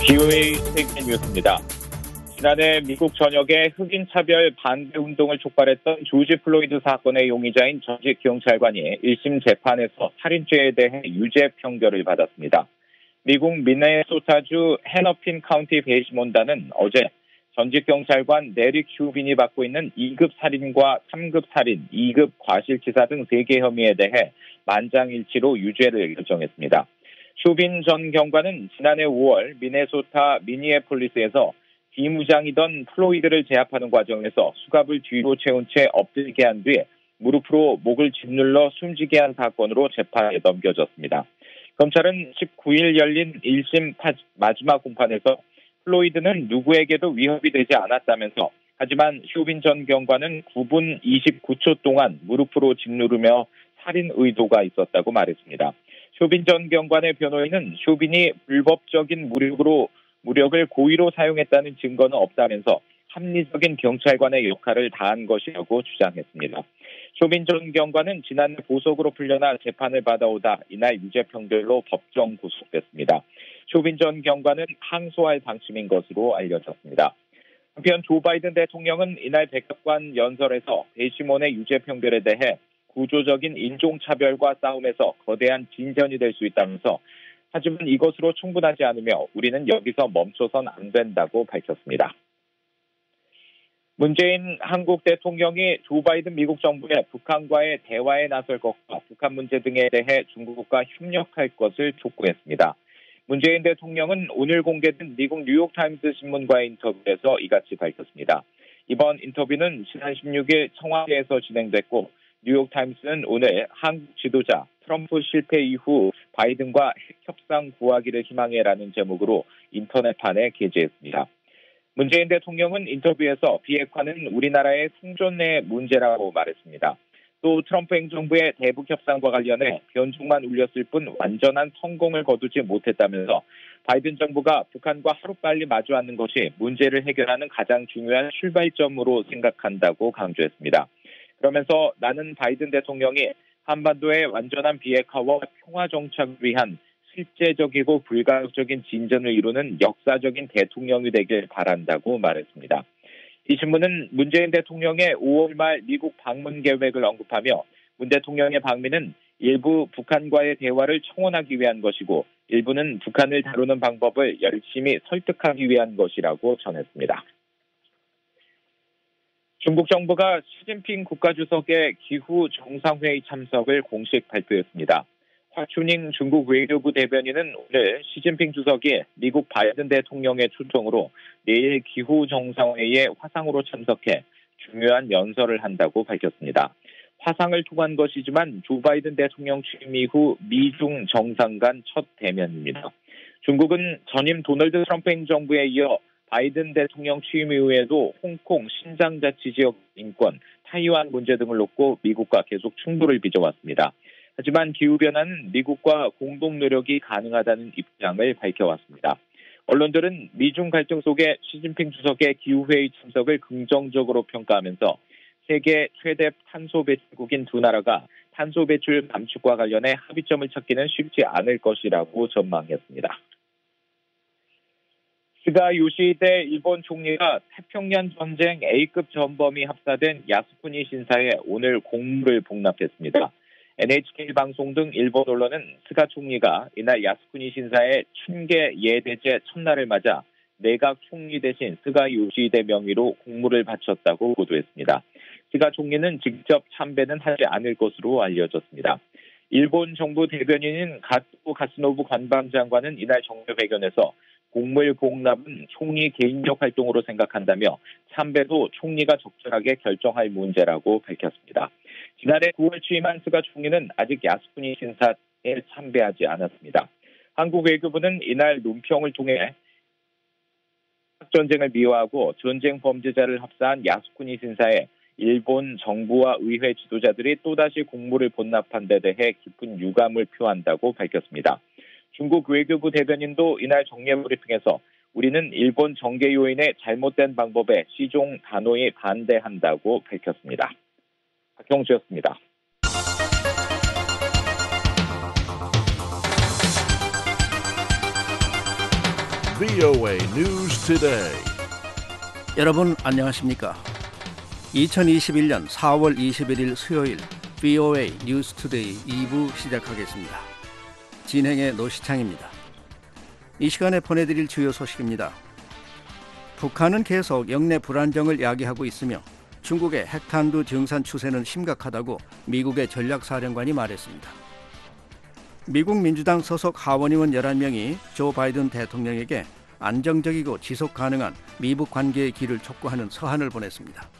기후의 세계 뉴스입니다. 지난해 미국 전역에 흑인 차별 반대 운동을 촉발했던 조지 플로이드 사건의 용의자인 전직 경찰관이 1심 재판에서 살인죄에 대해 유죄 판결을 받았습니다. 미국 미네소타주 헤너핀 카운티 배심원단은 어제 전직 경찰관 데릭 휴빈이 받고 있는 2급 살인과 3급 살인, 2급 과실치사 등 3개 혐의에 대해 만장일치로 유죄를 결정했습니다. 휴빈 전 경관은 지난해 5월 미네소타 미니애폴리스에서 비무장이던 플로이드를 제압하는 과정에서 수갑을 뒤로 채운 채 엎드리게 한 뒤 무릎으로 목을 짓눌러 숨지게 한 사건으로 재판에 넘겨졌습니다. 검찰은 19일 열린 1심 마지막 공판에서 플로이드는 누구에게도 위협이 되지 않았다면서 하지만 휴빈 전 경관은 9분 29초 동안 무릎으로 짓누르며 살인 의도가 있었다고 말했습니다. 휴빈 전 경관의 변호인은 휴빈이 불법적인 무력을 고의로 사용했다는 증거는 없다면서 합리적인 경찰관의 역할을 다한 것이라고 주장했습니다. 휴빈 전 경관은 지난해 보석으로 풀려나 재판을 받아오다 이날 유죄 판결로 법정 구속됐습니다. 휴빈 전 경관은 항소할 방침인 것으로 알려졌습니다. 한편 조 바이든 대통령은 이날 백악관 연설에서 배심원의 유죄 판결에 대해 구조적인 인종차별과 싸움에서 거대한 진전이 될 수 있다면서 하지만 이것으로 충분하지 않으며 우리는 여기서 멈춰선 안 된다고 밝혔습니다. 문재인 한국 대통령이 조 바이든 미국 정부의 북한과의 대화에 나설 것과 북한 문제 등에 대해 중국과 협력할 것을 촉구했습니다. 문재인 대통령은 오늘 공개된 미국 뉴욕타임스 신문과의 인터뷰에서 이같이 밝혔습니다. 이번 인터뷰는 지난 16일 청와대에서 진행됐고 뉴욕타임스는 오늘 한국 지도자 트럼프 실패 이후 바이든과 핵협상 구하기를 희망해라는 제목으로 인터넷판에 게재했습니다. 문재인 대통령은 인터뷰에서 비핵화는 우리나라의 생존의 문제라고 말했습니다. 또 트럼프 행정부의 대북 협상과 관련해 변죽만 울렸을 뿐 완전한 성공을 거두지 못했다면서 바이든 정부가 북한과 하루빨리 마주 앉는 것이 문제를 해결하는 가장 중요한 출발점으로 생각한다고 강조했습니다. 그러면서 나는 바이든 대통령이 한반도의 완전한 비핵화와 평화 정착을 위한 실제적이고 불가역적인 진전을 이루는 역사적인 대통령이 되길 바란다고 말했습니다. 이 신문은 문재인 대통령의 5월 말 미국 방문 계획을 언급하며 문 대통령의 방미는 일부 북한과의 대화를 청원하기 위한 것이고 일부는 북한을 다루는 방법을 열심히 설득하기 위한 것이라고 전했습니다. 중국 정부가 시진핑 국가주석의 기후 정상회의 참석을 공식 발표했습니다. 화춘잉 중국 외교부 대변인은 오늘 시진핑 주석이 미국 바이든 대통령의 초청으로 내일 기후 정상회의에 화상으로 참석해 중요한 연설을 한다고 밝혔습니다. 화상을 통한 것이지만 조 바이든 대통령 취임 이후 미중 정상 간 첫 대면입니다. 중국은 전임 도널드 트럼프 행정부에 이어 바이든 대통령 취임 이후에도 홍콩, 신장자치지역 인권, 타이완 문제 등을 놓고 미국과 계속 충돌을 빚어왔습니다. 하지만 기후변화는 미국과 공동 노력이 가능하다는 입장을 밝혀왔습니다. 언론들은 미중 갈등 속에 시진핑 주석의 기후회의 참석을 긍정적으로 평가하면서 세계 최대 탄소 배출국인 두 나라가 탄소 배출 감축과 관련해 합의점을 찾기는 쉽지 않을 것이라고 전망했습니다. 스가 요시히데 일본 총리가 태평양 전쟁 A급 전범이 합사된 야스쿠니 신사에 오늘 공물을 복납했습니다. NHK 방송 등 일본 언론은 스가 총리가 이날 야스쿠니 신사의 춘계 예대제 첫날을 맞아 내각 총리 대신 스가 요시히데 명의로 공물을 바쳤다고 보도했습니다. 스가 총리는 직접 참배는 하지 않을 것으로 알려졌습니다. 일본 정부 대변인인 가토 가스노부 관방장관은 이날 정례회견에서 공물 복납은 총리 개인적 활동으로 생각한다며 참배도 총리가 적절하게 결정할 문제라고 밝혔습니다. 지난해 9월 취임한 스가 총리는 아직 야스쿠니 신사에 참배하지 않았습니다. 한국 외교부는 이날 논평을 통해 전쟁을 미화하고 전쟁 범죄자를 합사한 야스쿠니 신사에 일본 정부와 의회 지도자들이 또다시 공물을 본납한 데 대해 깊은 유감을 표한다고 밝혔습니다. 중국 외교부 대변인도 이날 정례 브리핑에서 우리는 일본 정계 요인의 잘못된 방법에 시종 단호히 반대한다고 밝혔습니다. 박형주였습니다. VOA News Today. 여러분 안녕하십니까? 2021년 4월 21일 수요일 VOA News Today 2부 시작하겠습니다. 진행의 노시창입니다. 이 시간에 보내드릴 주요 소식입니다. 북한은 계속 영내 불안정을 야기하고 있으며 중국의 핵탄두 증산 추세는 심각하다고 미국의 전략사령관이 말했습니다. 미국 민주당 소속 하원의원 11명이 조 바이든 대통령에게 안정적이고 지속 가능한 미북 관계의 길을 촉구하는 서한을 보냈습니다.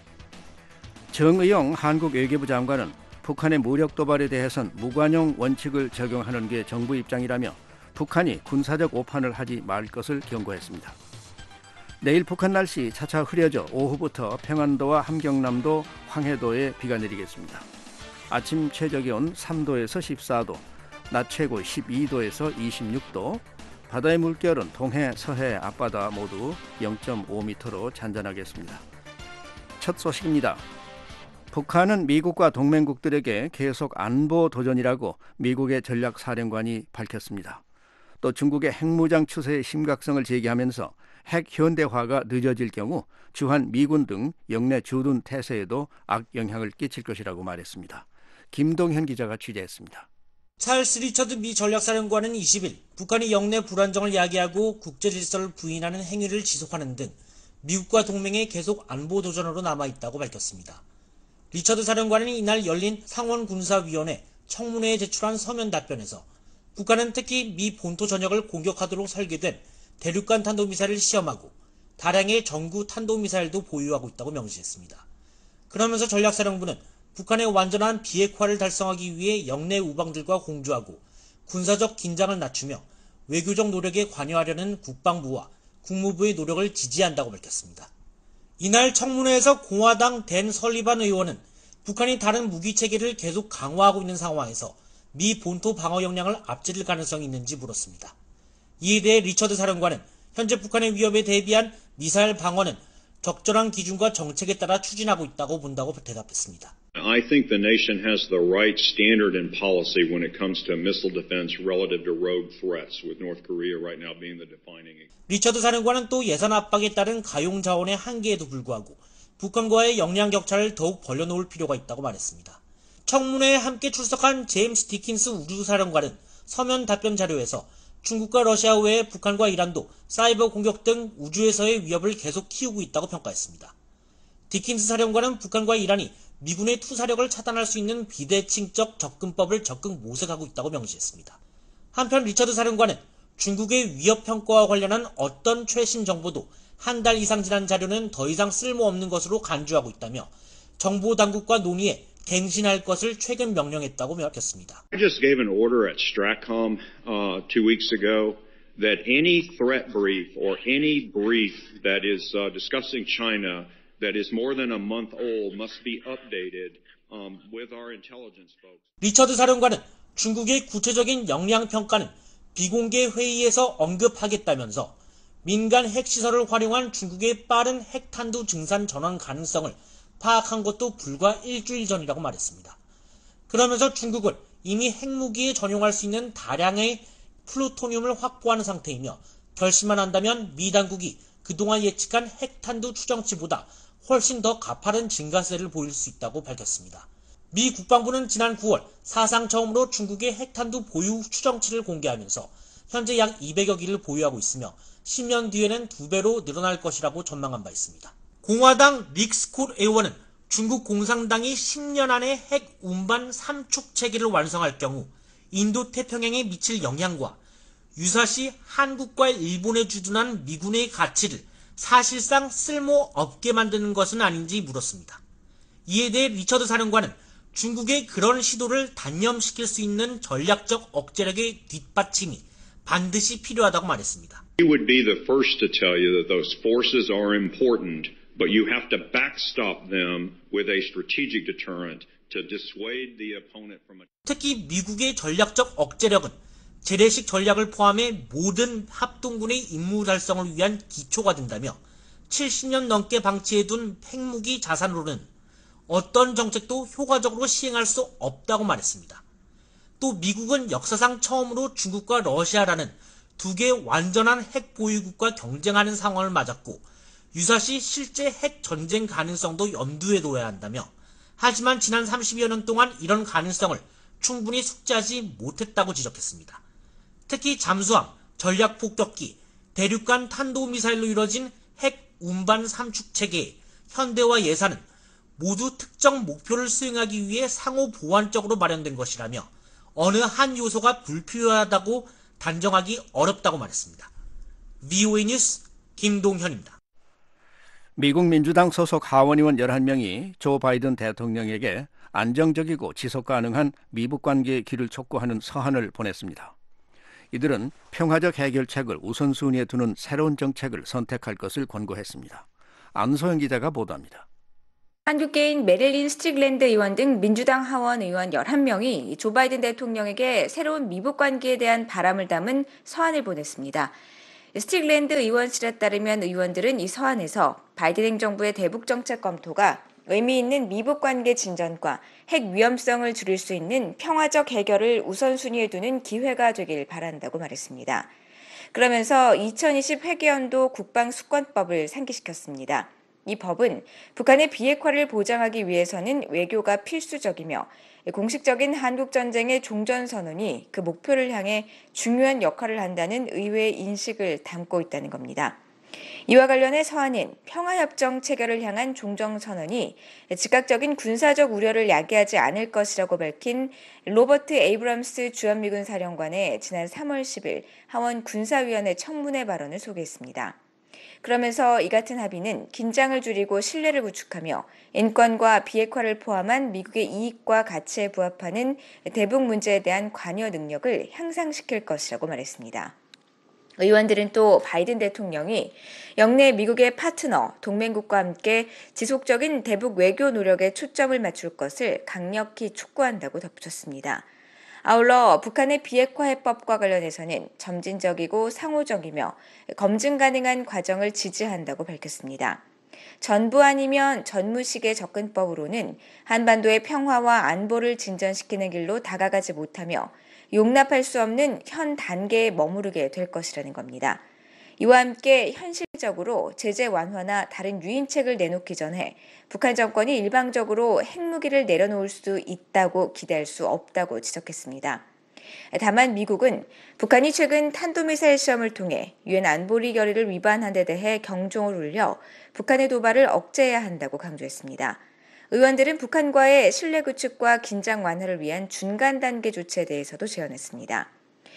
정의용 한국 외교부 장관은 북한의 무력 도발에 대해선 무관용 원칙을 적용하는 게 정부 입장이라며 북한이 군사적 오판을 하지 말 것을 경고했습니다. 내일 북한 날씨 차차 흐려져 오후부터 평안도와 함경남도, 황해도에 비가 내리겠습니다. 아침 최저기온 3도에서 14도, 낮 최고 12도에서 26도, 바다의 물결은 동해, 서해, 앞바다 모두 0.5m로 잔잔하겠습니다. 첫 소식입니다. 북한은 미국과 동맹국들에게 계속 안보 도전이라고 미국의 전략사령관이 밝혔습니다. 또 중국의 핵무장 추세의 심각성을 제기하면서 핵 현대화가 늦어질 경우 주한 미군 등 영내 주둔 태세에도 악영향을 끼칠 것이라고 말했습니다. 김동현 기자가 취재했습니다. 찰스 리처드 미 전략사령관은 20일 북한이 영내 불안정을 야기하고 국제질서를 부인하는 행위를 지속하는 등 미국과 동맹의 계속 안보 도전으로 남아있다고 밝혔습니다. 리처드 사령관은 이날 열린 상원군사위원회 청문회에 제출한 서면 답변에서 북한은 특히 미 본토 전역을 공격하도록 설계된 대륙간 탄도미사일을 시험하고 다량의 전구 탄도미사일도 보유하고 있다고 명시했습니다. 그러면서 전략사령부는 북한의 완전한 비핵화를 달성하기 위해 영내 우방들과 공조하고 군사적 긴장을 낮추며 외교적 노력에 관여하려는 국방부와 국무부의 노력을 지지한다고 밝혔습니다. 이날 청문회에서 공화당 댄 설리반 의원은 북한이 다른 무기 체계를 계속 강화하고 있는 상황에서 미 본토 방어 역량을 앞지를 가능성이 있는지 물었습니다. 이에 대해 리처드 사령관은 현재 북한의 위협에 대비한 미사일 방어는 적절한 기준과 정책에 따라 추진하고 있다고 본다고 대답했습니다. I think the nation has the right standard and policy when it comes to missile defense relative to rogue threats, with North Korea right now being the defining. 리처드 사령관은 또 예산 압박에 따른 가용 자원의 한계에도 불구하고 북한과의 역량 격차를 더욱 벌려놓을 필요가 있다고 말했습니다. 청문회에 함께 출석한 제임스 디킨스 우주사령관은 서면 답변 자료에서 중국과 러시아 외에 북한과 이란도 사이버 공격 등 우주에서의 위협을 계속 키우고 있다고 평가했습니다. 디킨스 사령관은 북한과 이란이 미군의 투사력을 차단할 수 있는 비대칭적 접근법을 적극 모색하고 있다고 명시했습니다. 한편 리처드 사령관은 중국의 위협 평가와 관련한 어떤 최신 정보도 한 달 이상 지난 자료는 더 이상 쓸모없는 것으로 간주하고 있다며 정보당국과 논의에 갱신할 것을 최근 명령했다고 밝혔습니다. I just gave an order at STRATCOM 2 weeks ago that any threat brief or any brief that is discussing China that is more than a month old must be updated with our intelligence folks. 리처드 사령관은 중국의 구체적인 역량 평가는 비공개 회의에서 언급하겠다면서 민간 핵시설을 활용한 중국의 빠른 핵탄두 증산 전환 가능성을 파악한 것도 불과 일주일 전이라고 말했습니다. 그러면서 중국은 이미 핵무기에 전용할 수 있는 다량의 플루토늄을 확보하는 상태이며 결심만 한다면 미 당국이 그동안 예측한 핵탄두 추정치보다 훨씬 더 가파른 증가세를 보일 수 있다고 밝혔습니다. 미 국방부는 지난 9월 사상 처음으로 중국의 핵탄두 보유 추정치를 공개하면서 현재 약 200여 기를 보유하고 있으며 10년 뒤에는 2배로 늘어날 것이라고 전망한 바 있습니다. 공화당 릭 스콧 의원은 중국 공산당이 10년 안에 핵 운반 3축 체계를 완성할 경우 인도 태평양에 미칠 영향과 유사시 한국과 일본에 주둔한 미군의 가치를 사실상 쓸모없게 만드는 것은 아닌지 물었습니다. 이에 대해 리처드 사령관은 중국의 그런 시도를 단념시킬 수 있는 전략적 억제력의 뒷받침이 반드시 필요하다고 말했습니다. We would be the first to tell you that those forces are important, but you have to backstop them with a strategic deterrent to dissuade the opponent from a... 특히 미국의 전략적 억제력은 재래식 전략을 포함해 모든 합동군의 임무 달성을 위한 기초가 된다며 70년 넘게 방치해둔 핵무기 자산으로는 어떤 정책도 효과적으로 시행할 수 없다고 말했습니다. 또 미국은 역사상 처음으로 중국과 러시아라는 두 개의 완전한 핵 보유국과 경쟁하는 상황을 맞았고 유사시 실제 핵 전쟁 가능성도 염두에 둬야 한다며 하지만 지난 30여 년 동안 이런 가능성을 충분히 숙지하지 못했다고 지적했습니다. 특히 잠수함, 전략폭격기, 대륙간 탄도미사일로 이뤄진 핵 운반 삼축 체계의 현대화 예산은 모두 특정 목표를 수행하기 위해 상호 보완적으로 마련된 것이라며 어느 한 요소가 불필요하다고 단정하기 어렵다고 말했습니다. VOA 뉴스 김동현입니다. 미국 민주당 소속 하원의원 11명이 조 바이든 대통령에게 안정적이고 지속 가능한 미북 관계의 길을 촉구하는 서한을 보냈습니다. 이들은 평화적 해결책을 우선순위에 두는 새로운 정책을 선택할 것을 권고했습니다. 안소영 기자가 보도합니다. 한국계인 메릴린 스트릭랜드 의원 등 민주당 하원 의원 11명이 조 바이든 대통령에게 새로운 미북 관계에 대한 바람을 담은 서한을 보냈습니다. 스트릭랜드 의원실에 따르면 의원들은 이 서한에서 바이든 행정부의 대북 정책 검토가 의미 있는 미북 관계 진전과 핵 위험성을 줄일 수 있는 평화적 해결을 우선순위에 두는 기회가 되길 바란다고 말했습니다. 그러면서 2020 회계연도 국방수권법을 상기시켰습니다. 이 법은 북한의 비핵화를 보장하기 위해서는 외교가 필수적이며 공식적인 한국전쟁의 종전선언이 그 목표를 향해 중요한 역할을 한다는 의회의 인식을 담고 있다는 겁니다. 이와 관련해 서한은 평화협정 체결을 향한 종전선언이 즉각적인 군사적 우려를 야기하지 않을 것이라고 밝힌 로버트 에이브럼스 주한미군 사령관의 지난 3월 10일 하원 군사위원회 청문회 발언을 소개했습니다. 그러면서 이 같은 합의는 긴장을 줄이고 신뢰를 구축하며 인권과 비핵화를 포함한 미국의 이익과 가치에 부합하는 대북 문제에 대한 관여 능력을 향상시킬 것이라고 말했습니다. 의원들은 또 바이든 대통령이 영내 미국의 파트너, 동맹국과 함께 지속적인 대북 외교 노력에 초점을 맞출 것을 강력히 촉구한다고 덧붙였습니다. 아울러 북한의 비핵화 해법과 관련해서는 점진적이고 상호적이며 검증 가능한 과정을 지지한다고 밝혔습니다. 전부 아니면 전무식의 접근법으로는 한반도의 평화와 안보를 진전시키는 길로 다가가지 못하며 용납할 수 없는 현 단계에 머무르게 될 것이라는 겁니다. 이와 함께 현실적으로 제재 완화나 다른 유인책을 내놓기 전에 북한 정권이 일방적으로 핵무기를 내려놓을 수 있다고 기대할 수 없다고 지적했습니다. 다만 미국은 북한이 최근 탄도미사일 시험을 통해 유엔 안보리 결의를 위반한 데 대해 경종을 울려 북한의 도발을 억제해야 한다고 강조했습니다. 의원들은 북한과의 신뢰 구축과 긴장 완화를 위한 중간 단계 조치에 대해서도 제언했습니다.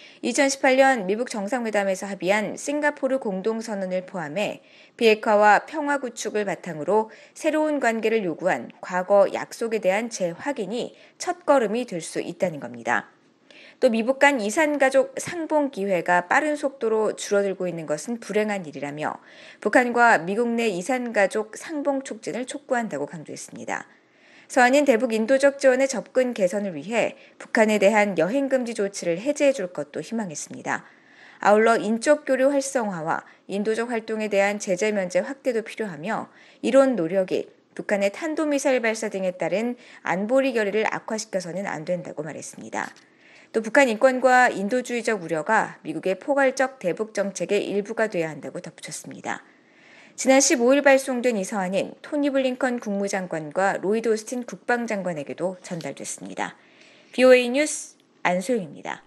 2018년 미북 정상회담에서 합의한 싱가포르 공동선언을 포함해 비핵화와 평화 구축을 바탕으로 새로운 관계를 요구한 과거 약속에 대한 재확인이 첫걸음이 될 수 있다는 겁니다. 또 미북 간 이산가족 상봉 기회가 빠른 속도로 줄어들고 있는 것은 불행한 일이라며 북한과 미국 내 이산가족 상봉 촉진을 촉구한다고 강조했습니다. 서한은 대북 인도적 지원의 접근 개선을 위해 북한에 대한 여행금지 조치를 해제해 줄 것도 희망했습니다. 아울러 인적 교류 활성화와 인도적 활동에 대한 제재 면제 확대도 필요하며 이런 노력이 북한의 탄도미사일 발사 등에 따른 안보리 결의를 악화시켜서는 안 된다고 말했습니다. 또 북한 인권과 인도주의적 우려가 미국의 포괄적 대북 정책의 일부가 돼야 한다고 덧붙였습니다. 지난 15일 발송된 이 서한은 토니 블링컨 국무장관과 로이드 오스틴 국방장관에게도 전달됐습니다. VOA 뉴스 안소영입니다.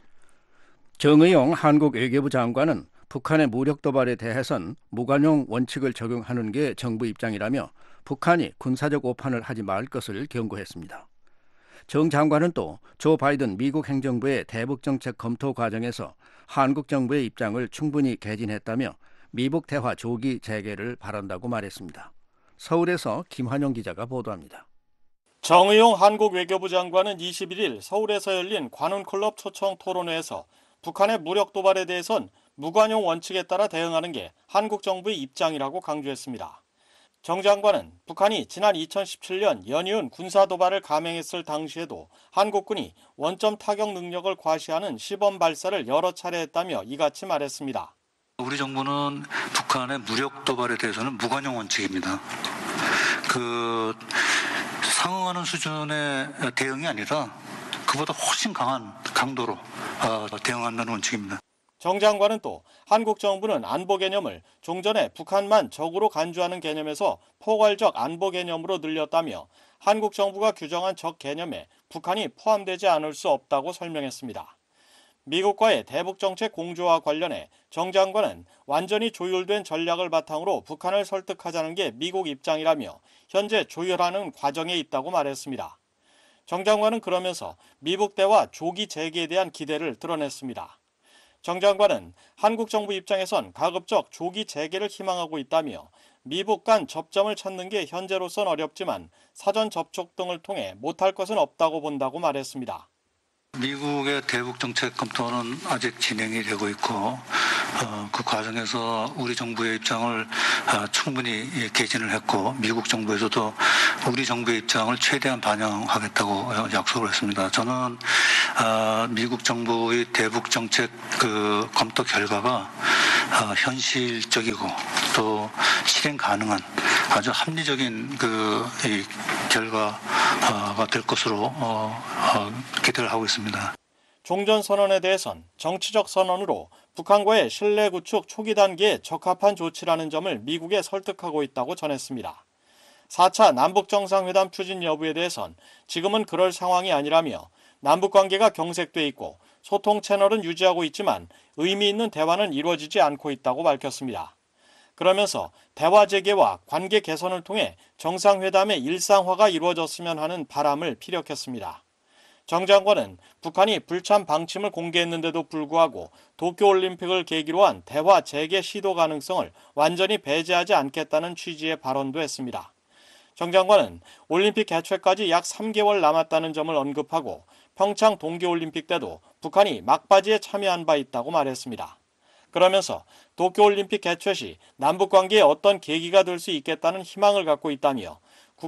정의용 한국 외교부 장관은 북한의 무력 도발에 대해선 무관용 원칙을 적용하는 게 정부 입장이라며 북한이 군사적 오판을 하지 말 것을 경고했습니다. 정 장관은 또 조 바이든 미국 행정부의 대북 정책 검토 과정에서 한국 정부의 입장을 충분히 개진했다며 미북 대화 조기 재개를 바란다고 말했습니다. 서울에서 김환영 기자가 보도합니다. 정의용 한국 외교부 장관은 21일 서울에서 열린 관훈클럽 초청 토론회에서 북한의 무력 도발에 대해선 무관용 원칙에 따라 대응하는 게 한국 정부의 입장이라고 강조했습니다. 정 장관은 북한이 지난 2017년 연이은 군사 도발을 감행했을 당시에도 한국군이 원점 타격 능력을 과시하는 시범 발사를 여러 차례 했다며 이같이 말했습니다. 우리 정부는 북한의 무력 도발에 대해서는 무관용 원칙입니다. 상응하는 수준의 대응이 아니라 그보다 훨씬 강한 강도로 대응한다는 원칙입니다. 정 장관은 또 한국 정부는 안보 개념을 종전에 북한만 적으로 간주하는 개념에서 포괄적 안보 개념으로 늘렸다며 한국 정부가 규정한 적 개념에 북한이 포함되지 않을 수 없다고 설명했습니다. 미국과의 대북정책 공조와 관련해 정 장관은 완전히 조율된 전략을 바탕으로 북한을 설득하자는 게 미국 입장이라며 현재 조율하는 과정에 있다고 말했습니다. 정 장관은 그러면서 미북 대화 조기 재개에 대한 기대를 드러냈습니다. 정 장관은 한국 정부 입장에선 가급적 조기 재개를 희망하고 있다며 미북 간 접점을 찾는 게 현재로선 어렵지만 사전 접촉 등을 통해 못할 것은 없다고 본다고 말했습니다. 미국의 대북 정책 검토는 아직 진행이 되고 있고 그 과정에서 우리 정부의 입장을 충분히 개진을 했고 미국 정부에서도 우리 정부의 입장을 최대한 반영하겠다고 약속을 했습니다. 저는 미국 정부의 대북 정책 그 검토 결과가 현실적이고 또 실행 가능한 아주 합리적인 그 결과가 될 것으로 기대를 하고 있습니다. 종전선언에 대해선 정치적 선언으로 북한과의 신뢰 구축 초기 단계에 적합한 조치라는 점을 미국에 설득하고 있다고 전했습니다. 4차 남북정상회담 추진 여부에 대해선 지금은 그럴 상황이 아니라며 남북관계가 경색돼 있고 소통 채널은 유지하고 있지만 의미 있는 대화는 이루어지지 않고 있다고 밝혔습니다. 그러면서 대화 재개와 관계 개선을 통해 정상회담의 일상화가 이루어졌으면 하는 바람을 피력했습니다. 정 장관은 북한이 불참 방침을 공개했는데도 불구하고 도쿄올림픽을 계기로 한 대화 재개 시도 가능성을 완전히 배제하지 않겠다는 취지의 발언도 했습니다. 정 장관은 올림픽 개최까지 약 3개월 남았다는 점을 언급하고 평창 동계올림픽 때도 북한이 막바지에 참여한 바 있다고 말했습니다. 그러면서 도쿄올림픽 개최 시 남북관계에 어떤 계기가 될 수 있겠다는 희망을 갖고 있다며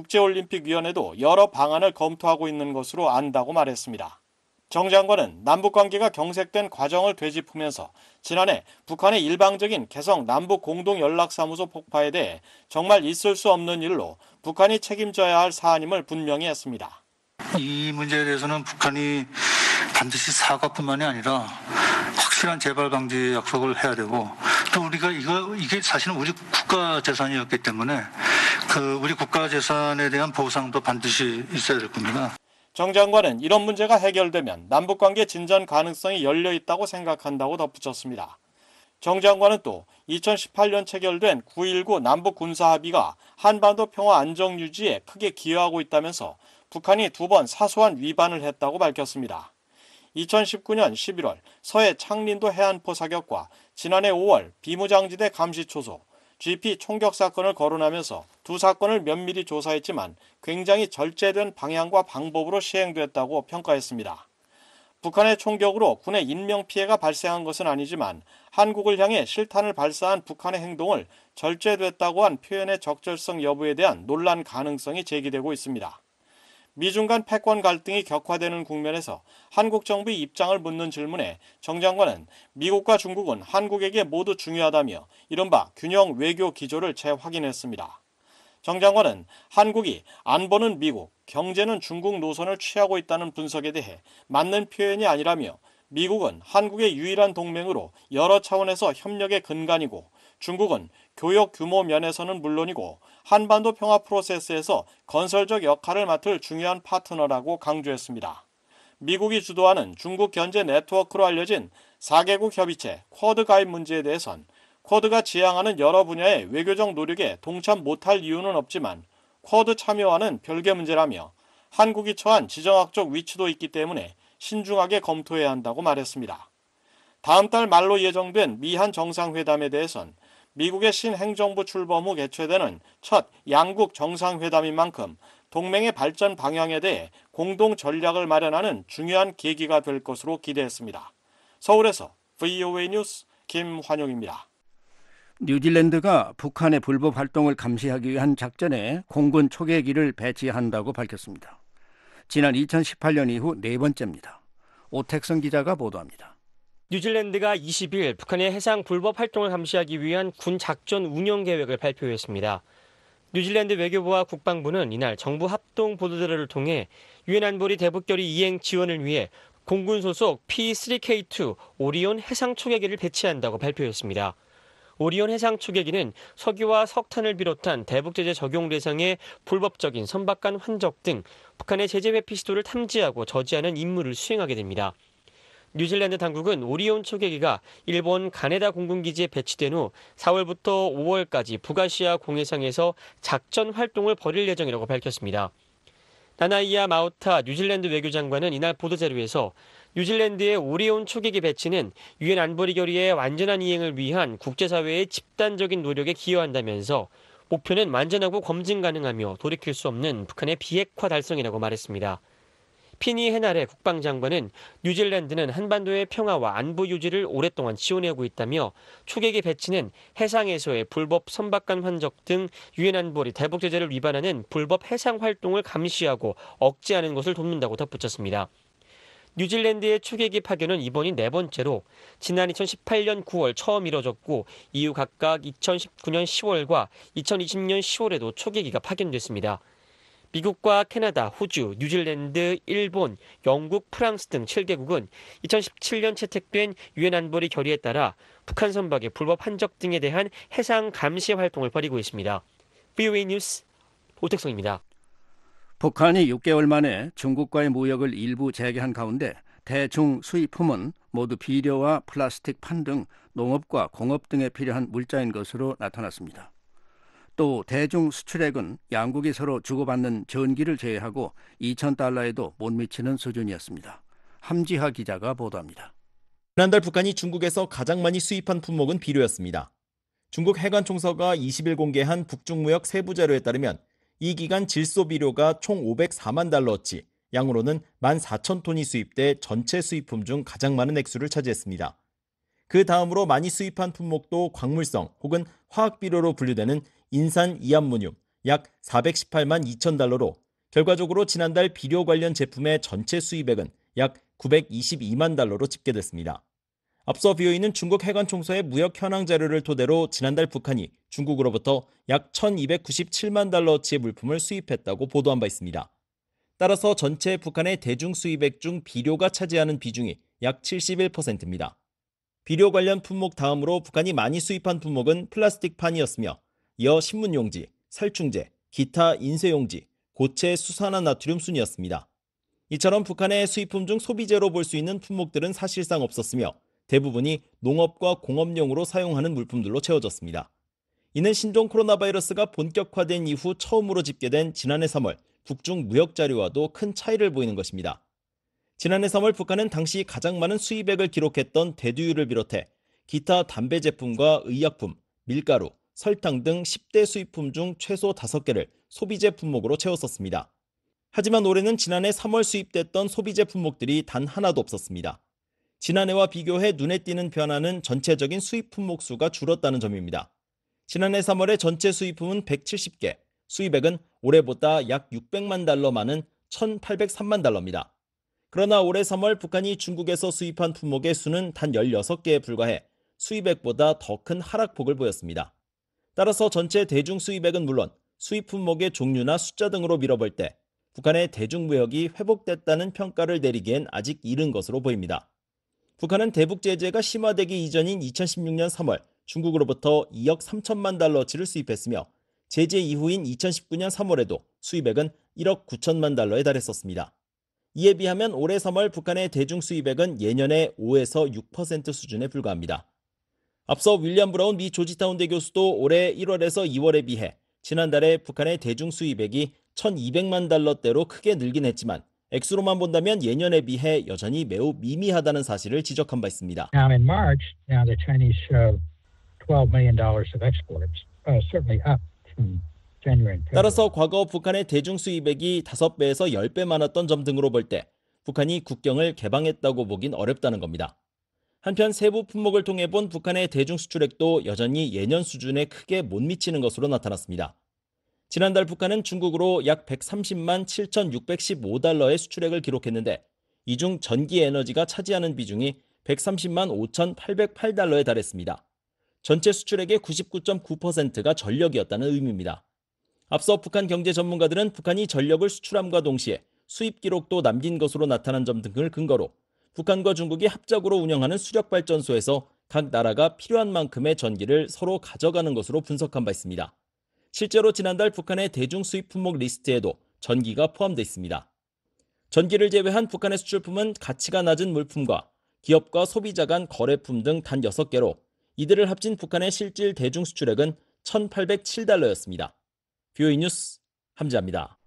국제올림픽위원회도 여러 방안을 검토하고 있는 것으로 안다고 말했습니다. 정 장관은 남북관계가 경색된 과정을 되짚으면서 지난해 북한의 일방적인 개성 남북공동연락사무소 폭파에 대해 정말 있을 수 없는 일로 북한이 책임져야 할 사안임을 분명히 했습니다. 이 문제에 대해서는 북한이 반드시 사과뿐만이 아니라 확실한 재발 방지 약속을 해야 되고 또 우리가 이게 사실은 우리 국가 재산이었기 때문에 우리 국가 재산에 대한 보상도 반드시 있어야 될 겁니다. 정 장관은 이런 문제가 해결되면 남북관계 진전 가능성이 열려 있다고 생각한다고 덧붙였습니다. 정 장관은 또 2018년 체결된 9.19 남북 군사합의가 한반도 평화 안정 유지에 크게 기여하고 있다면서 북한이 2번 사소한 위반을 했다고 밝혔습니다. 2019년 11월 서해 창린도 해안포 사격과 지난해 5월 비무장지대 감시초소, GP 총격 사건을 거론하면서 두 사건을 면밀히 조사했지만 굉장히 절제된 방향과 방법으로 시행됐다고 평가했습니다. 북한의 총격으로 군의 인명피해가 발생한 것은 아니지만 한국을 향해 실탄을 발사한 북한의 행동을 절제됐다고 한 표현의 적절성 여부에 대한 논란 가능성이 제기되고 있습니다. 미중 간 패권 갈등이 격화되는 국면에서 한국 정부의 입장을 묻는 질문에 정 장관은 미국과 중국은 한국에게 모두 중요하다며 이른바 균형 외교 기조를 재확인했습니다. 정 장관은 한국이 안보는 미국, 경제는 중국 노선을 취하고 있다는 분석에 대해 맞는 표현이 아니라며 미국은 한국의 유일한 동맹으로 여러 차원에서 협력의 근간이고 중국은 교역 규모 면에서는 물론이고 한반도 평화 프로세스에서 건설적 역할을 맡을 중요한 파트너라고 강조했습니다. 미국이 주도하는 중국 견제 네트워크로 알려진 4개국 협의체 쿼드 가입 문제에 대해선 쿼드가 지향하는 여러 분야의 외교적 노력에 동참 못할 이유는 없지만 쿼드 참여와는 별개 문제라며 한국이 처한 지정학적 위치도 있기 때문에 신중하게 검토해야 한다고 말했습니다. 다음 달 말로 예정된 미한 정상회담에 대해선 미국의 신행정부 출범 후 개최되는 첫 양국 정상회담인 만큼 동맹의 발전 방향에 대해 공동 전략을 마련하는 중요한 계기가 될 것으로 기대했습니다. 서울에서 VOA 뉴스 김환용입니다. 뉴질랜드가 북한의 불법 활동을 감시하기 위한 작전에 공군 초계기를 배치한다고 밝혔습니다. 지난 2018년 이후 네 번째입니다. 오택성 기자가 보도합니다. 뉴질랜드가 20일 북한의 해상 불법 활동을 감시하기 위한 군 작전 운영 계획을 발표했습니다. 뉴질랜드 외교부와 국방부는 이날 정부 합동 보도자료를 통해 유엔 안보리 대북 결의 이행 지원을 위해 공군 소속 P3K2 오리온 해상 초계기를 배치한다고 발표했습니다. 오리온 해상 초계기는 석유와 석탄을 비롯한 대북 제재 적용 대상의 불법적인 선박간 환적 등 북한의 제재 회피 시도를 탐지하고 저지하는 임무를 수행하게 됩니다. 뉴질랜드 당국은 오리온 초계기가 일본 가네다 공군기지에 배치된 후 4월부터 5월까지 북아시아 공해상에서 작전 활동을 벌일 예정이라고 밝혔습니다. 나나이아 마우타 뉴질랜드 외교장관은 이날 보도자료에서 뉴질랜드의 오리온 초계기 배치는 유엔 안보리 결의의 완전한 이행을 위한 국제사회의 집단적인 노력에 기여한다면서 목표는 완전하고 검증 가능하며 돌이킬 수 없는 북한의 비핵화 달성이라고 말했습니다. 피니 헤나레 국방장관은 뉴질랜드는 한반도의 평화와 안보 유지를 오랫동안 지원해오고 있다며 초계기 배치는 해상에서의 불법 선박간 환적 등 유엔 안보리 대북 제재를 위반하는 불법 해상 활동을 감시하고 억제하는 것을 돕는다고 덧붙였습니다. 뉴질랜드의 초계기 파견은 이번이 네 번째로 지난 2018년 9월 처음 이뤄졌고 이후 각각 2019년 10월과 2020년 10월에도 초계기가 파견됐습니다. 미국과 캐나다, 호주, 뉴질랜드, 일본, 영국, 프랑스 등 7개국은 2017년 채택된 유엔 안보리 결의에 따라 북한 선박의 불법 환적 등에 대한 해상 감시 활동을 벌이고 있습니다. VOA 뉴스 오택성입니다. 북한이 6개월 만에 중국과의 무역을 일부 재개한 가운데 대중 수입품은 모두 비료와 플라스틱 판 등 농업과 공업 등에 필요한 물자인 것으로 나타났습니다. 또 대중 수출액은 양국이 서로 주고받는 전기를 제외하고 2,000달러에도 못 미치는 수준이었습니다. 함지하 기자가 보도합니다. 지난달 북한이 중국에서 가장 많이 수입한 품목은 비료였습니다. 중국 해관총서가 20일 공개한 북중무역 세부 자료에 따르면 이 기간 질소 비료가 총 504만 달러어치, 양으로는 14,000톤이 수입돼 전체 수입품 중 가장 많은 액수를 차지했습니다. 그 다음으로 많이 수입한 품목도 광물성 혹은 화학비료로 분류되는 인산 이암모늄 약 418만 2천 달러로 결과적으로 지난달 비료 관련 제품의 전체 수입액은 약 922만 달러로 집계됐습니다. 앞서 BOE는 중국 해관총서의 무역 현황 자료를 토대로 지난달 북한이 중국으로부터 약 1,297만 달러어치의 물품을 수입했다고 보도한 바 있습니다. 따라서 전체 북한의 대중 수입액 중 비료가 차지하는 비중이 약 71%입니다. 비료 관련 품목 다음으로 북한이 많이 수입한 품목은 플라스틱 판이었으며 이어 신문용지, 살충제, 기타 인쇄용지, 고체 수산화나트륨 순이었습니다. 이처럼 북한의 수입품 중 소비재로 볼 수 있는 품목들은 사실상 없었으며 대부분이 농업과 공업용으로 사용하는 물품들로 채워졌습니다. 이는 신종 코로나 바이러스가 본격화된 이후 처음으로 집계된 지난해 3월 북중 무역 자료와도 큰 차이를 보이는 것입니다. 지난해 3월 북한은 당시 가장 많은 수입액을 기록했던 대두유를 비롯해 기타 담배 제품과 의약품, 밀가루, 설탕 등 10대 수입품 중 최소 5개를 소비재 품목으로 채웠었습니다. 하지만 올해는 지난해 3월 수입됐던 소비재 품목들이 단 하나도 없었습니다. 지난해와 비교해 눈에 띄는 변화는 전체적인 수입 품목 수가 줄었다는 점입니다. 지난해 3월에 전체 수입품은 170개, 수입액은 올해보다 약 600만 달러 많은 1,803만 달러입니다. 그러나 올해 3월 북한이 중국에서 수입한 품목의 수는 단 16개에 불과해 수입액보다 더 큰 하락폭을 보였습니다. 따라서 전체 대중 수입액은 물론 수입 품목의 종류나 숫자 등으로 밀어볼 때 북한의 대중무역이 회복됐다는 평가를 내리기엔 아직 이른 것으로 보입니다. 북한은 대북 제재가 심화되기 이전인 2016년 3월 중국으로부터 2억 3천만 달러어치를 수입했으며 제재 이후인 2019년 3월에도 수입액은 1억 9천만 달러에 달했었습니다. 이에 비하면 올해 3월 북한의 대중 수입액은 예년의 5에서 6% 수준에 불과합니다. 앞서 윌리엄 브라운 미 조지타운대 교수도 올해 1월에서 2월에 비해 지난달에 북한의 대중 수입액이 1,200만 달러대로 크게 늘긴 했지만 액수로만 본다면 예년에 비해 여전히 매우 미미하다는 사실을 지적한 바 있습니다. Now in March, the Chinese showed $12 million of exports, certainly up from January and February. 따라서 과거 북한의 대중 수입액이 5배에서 10배 많았던 점 등으로 볼 때 북한이 국경을 개방했다고 보긴 어렵다는 겁니다. 한편 세부 품목을 통해 본 북한의 대중 수출액도 여전히 예년 수준에 크게 못 미치는 것으로 나타났습니다. 지난달 북한은 중국으로 약 130만 7,615달러의 수출액을 기록했는데 이 중 전기에너지가 차지하는 비중이 130만 5,808달러에 달했습니다. 전체 수출액의 99.9%가 전력이었다는 의미입니다. 앞서 북한 경제 전문가들은 북한이 전력을 수출함과 동시에 수입 기록도 남긴 것으로 나타난 점 등을 근거로 북한과 중국이 합작으로 운영하는 수력발전소에서 각 나라가 필요한 만큼의 전기를 서로 가져가는 것으로 분석한 바 있습니다. 실제로 지난달 북한의 대중 수입 품목 리스트에도 전기가 포함되어 있습니다. 전기를 제외한 북한의 수출품은 가치가 낮은 물품과 기업과 소비자 간 거래품 등 단 6개로 이들을 합친 북한의 실질 대중 수출액은 1,807달러였습니다. VOA 뉴스 함지아입니다.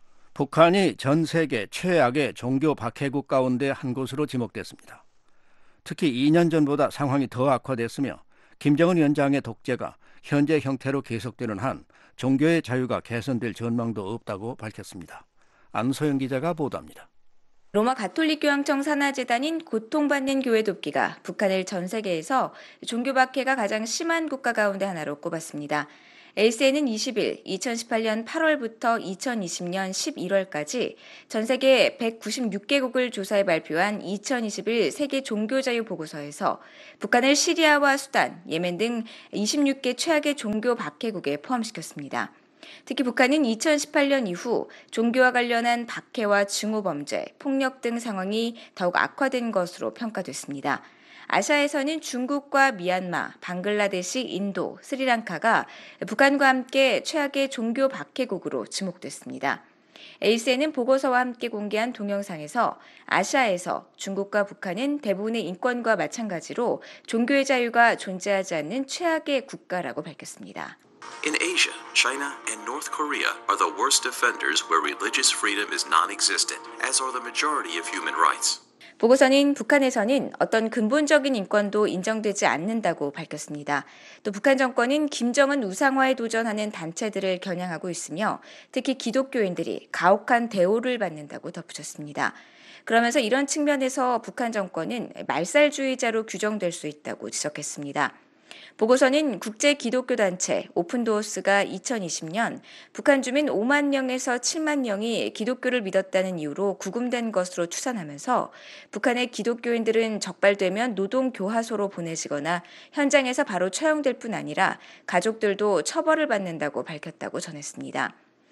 북한이 전 세계 최악의 종교 박해국 가운데 한 곳으로 지목됐습니다. 특히 2년 전보다 상황이 더 악화됐으며 김정은 위원장의 독재가 현재 형태로 계속되는 한 종교의 자유가 개선될 전망도 없다고 밝혔습니다. 안소영 기자가 보도합니다. 로마 가톨릭 교황청 산하재단인 고통받는 교회 돕기가 북한을 전 세계에서 종교 박해가 가장 심한 국가 가운데 하나로 꼽았습니다. ACN은 20일 2018년 8월부터 2020년 11월까지 전 세계 196개국을 조사해 발표한 2021 세계 종교자유 보고서에서 북한을 시리아와 수단, 예멘 등 26개 최악의 종교 박해국에 포함시켰습니다. 특히 북한은 2018년 이후 종교와 관련한 박해와 증오범죄, 폭력 등 상황이 더욱 악화된 것으로 평가됐습니다. 아시아에서는 중국과 미얀마, 방글라데시, 인도, 스리랑카가 북한과 함께 최악의 종교 박해국으로 지목됐습니다. ACN은 보고서와 함께 공개한 동영상에서 아시아에서 중국과 북한은 대부분의 인권과 마찬가지로 종교의 자유가 존재하지 않는 최악의 국가라고 밝혔습니다. In Asia, China and North Korea are the worst offenders where religious freedom is non-existent, as are the majority of human rights. 보고서는 북한에서는 어떤 근본적인 인권도 인정되지 않는다고 밝혔습니다. 또 북한 정권은 김정은 우상화에 도전하는 단체들을 겨냥하고 있으며 특히 기독교인들이 가혹한 대우를 받는다고 덧붙였습니다. 그러면서 이런 측면에서 북한 정권은 말살주의자로 규정될 수 있다고 지적했습니다. 보고서는 국제 기독교 단체 오픈도어스가 2020년 북한 주민 5만 명에서 7만 명이 기독교를 믿었다는 이유로 구금된 것으로 추산하면서 북한의 기독교인들은 적발되면 노동교화소로 보내지거나 현장에서 바로 처형될 뿐 아니라 가족들도 처벌을 받는다고 밝혔다고 전했습니다.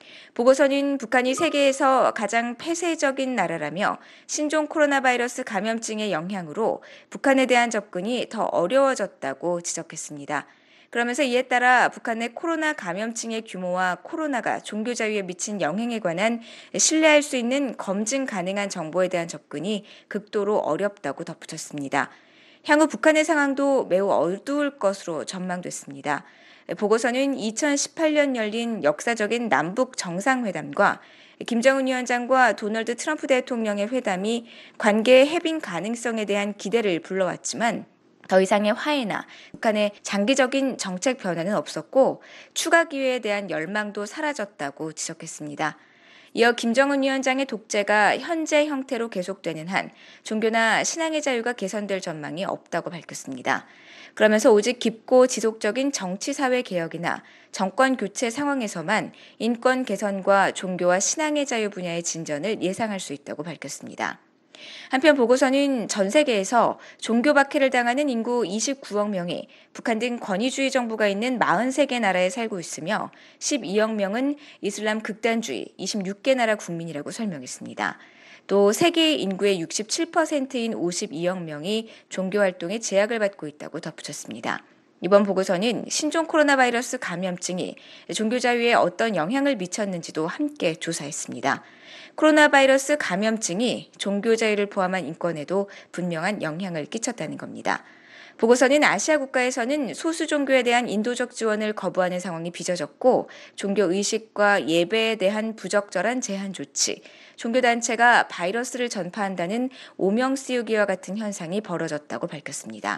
보고서는 북한이 세계에서 가장 폐쇄적인 나라라며 신종 코로나 바이러스 감염증의 영향으로 북한에 대한 접근이 더 어려워졌다고 지적했습니다. 그러면서 이에 따라 북한의 코로나 감염증의 규모와 코로나가 종교 자유에 미친 영향에 관한 신뢰할 수 있는 검증 가능한 정보에 대한 접근이 극도로 어렵다고 덧붙였습니다. 향후 북한의 상황도 매우 어두울 것으로 전망됐습니다. 보고서는 2018년 열린 역사적인 남북 정상회담과 김정은 위원장과 도널드 트럼프 대통령의 회담이 관계의 해빙 가능성에 대한 기대를 불러왔지만 더 이상의 화해나 북한의 장기적인 정책 변화는 없었고 추가 기회에 대한 열망도 사라졌다고 지적했습니다. 이어 김정은 위원장의 독재가 현재 형태로 계속되는 한 종교나 신앙의 자유가 개선될 전망이 없다고 밝혔습니다. 그러면서 오직 깊고 지속적인 정치사회 개혁이나 정권 교체 상황에서만 인권 개선과 종교와 신앙의 자유 분야의 진전을 예상할 수 있다고 밝혔습니다. 한편 보고서는 전 세계에서 종교 박해를 당하는 인구 29억 명이 북한 등 권위주의 정부가 있는 43개 나라에 살고 있으며 12억 명은 이슬람 극단주의 26개 나라 국민이라고 설명했습니다. 또 세계 인구의 67%인 52억 명이 종교활동에 제약을 받고 있다고 덧붙였습니다. 이번 보고서는 신종 코로나 바이러스 감염증이 종교 자유에 어떤 영향을 미쳤는지도 함께 조사했습니다. 코로나 바이러스 감염증이 종교 자유를 포함한 인권에도 분명한 영향을 끼쳤다는 겁니다. 보고서는 아시아 국가에서는 소수 종교에 대한 인도적 지원을 거부하는 상황이 빚어졌고 종교 의식과 예배에 대한 부적절한 제한 조치, 종교단체가 바이러스를 전파한다는 오명 씌우기와 같은 현상이 벌어졌다고 밝혔습니다.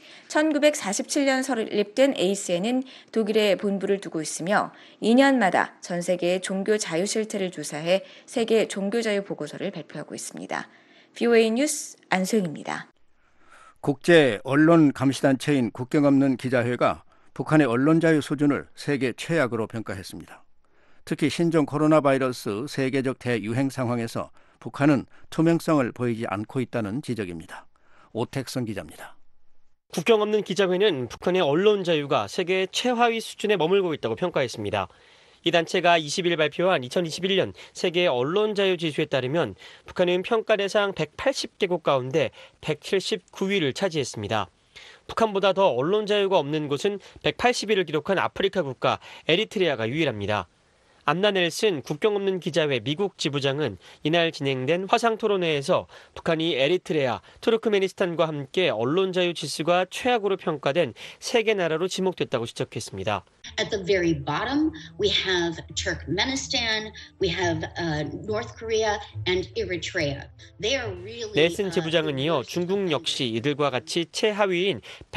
1947년 설립된 ACN은 독일에 본부를 두고 있으며 2년마다 전 세계의 종교 자유 실태를 조사해 세계 종교자유 보고서를 발표하고 있습니다. VOA 뉴스 안소영입니다. 국제 언론 감시단체인 국경 없는 기자회가 북한의 언론 자유 수준을 세계 최악으로 평가했습니다. 특히 신종 코로나 바이러스 세계적 대유행 상황에서 북한은 투명성을 보이지 않고 있다는 지적입니다. 오택성 기자입니다. 국경 없는 기자회는 북한의 언론 자유가 세계 최하위 수준에 머물고 있다고 평가했습니다. 이 단체가 20일 발표한 2021년 세계 언론자유지수에 따르면 북한은 평가 대상 180개국 가운데 179위를 차지했습니다. 북한보다 더 언론 자유가 없는 곳은 180위를 기록한 아프리카 국가 에리트레아가 유일합니다. 암나 넬슨 국경 없는 기자회 미국 지부장은 이날 진행된 화상 토론회에서 북한이 에리트레아, 투르크메니스탄과 함께 언론 자유 지수가 최악으로 평가된 세 개 나라로 지목됐다고 지적했습니다. At the very bottom, we have Turkmenistan, we have North Korea and Eritrea. They are really. 넬슨 지부장은 이어 중국 역시 이들과 같이 최하위인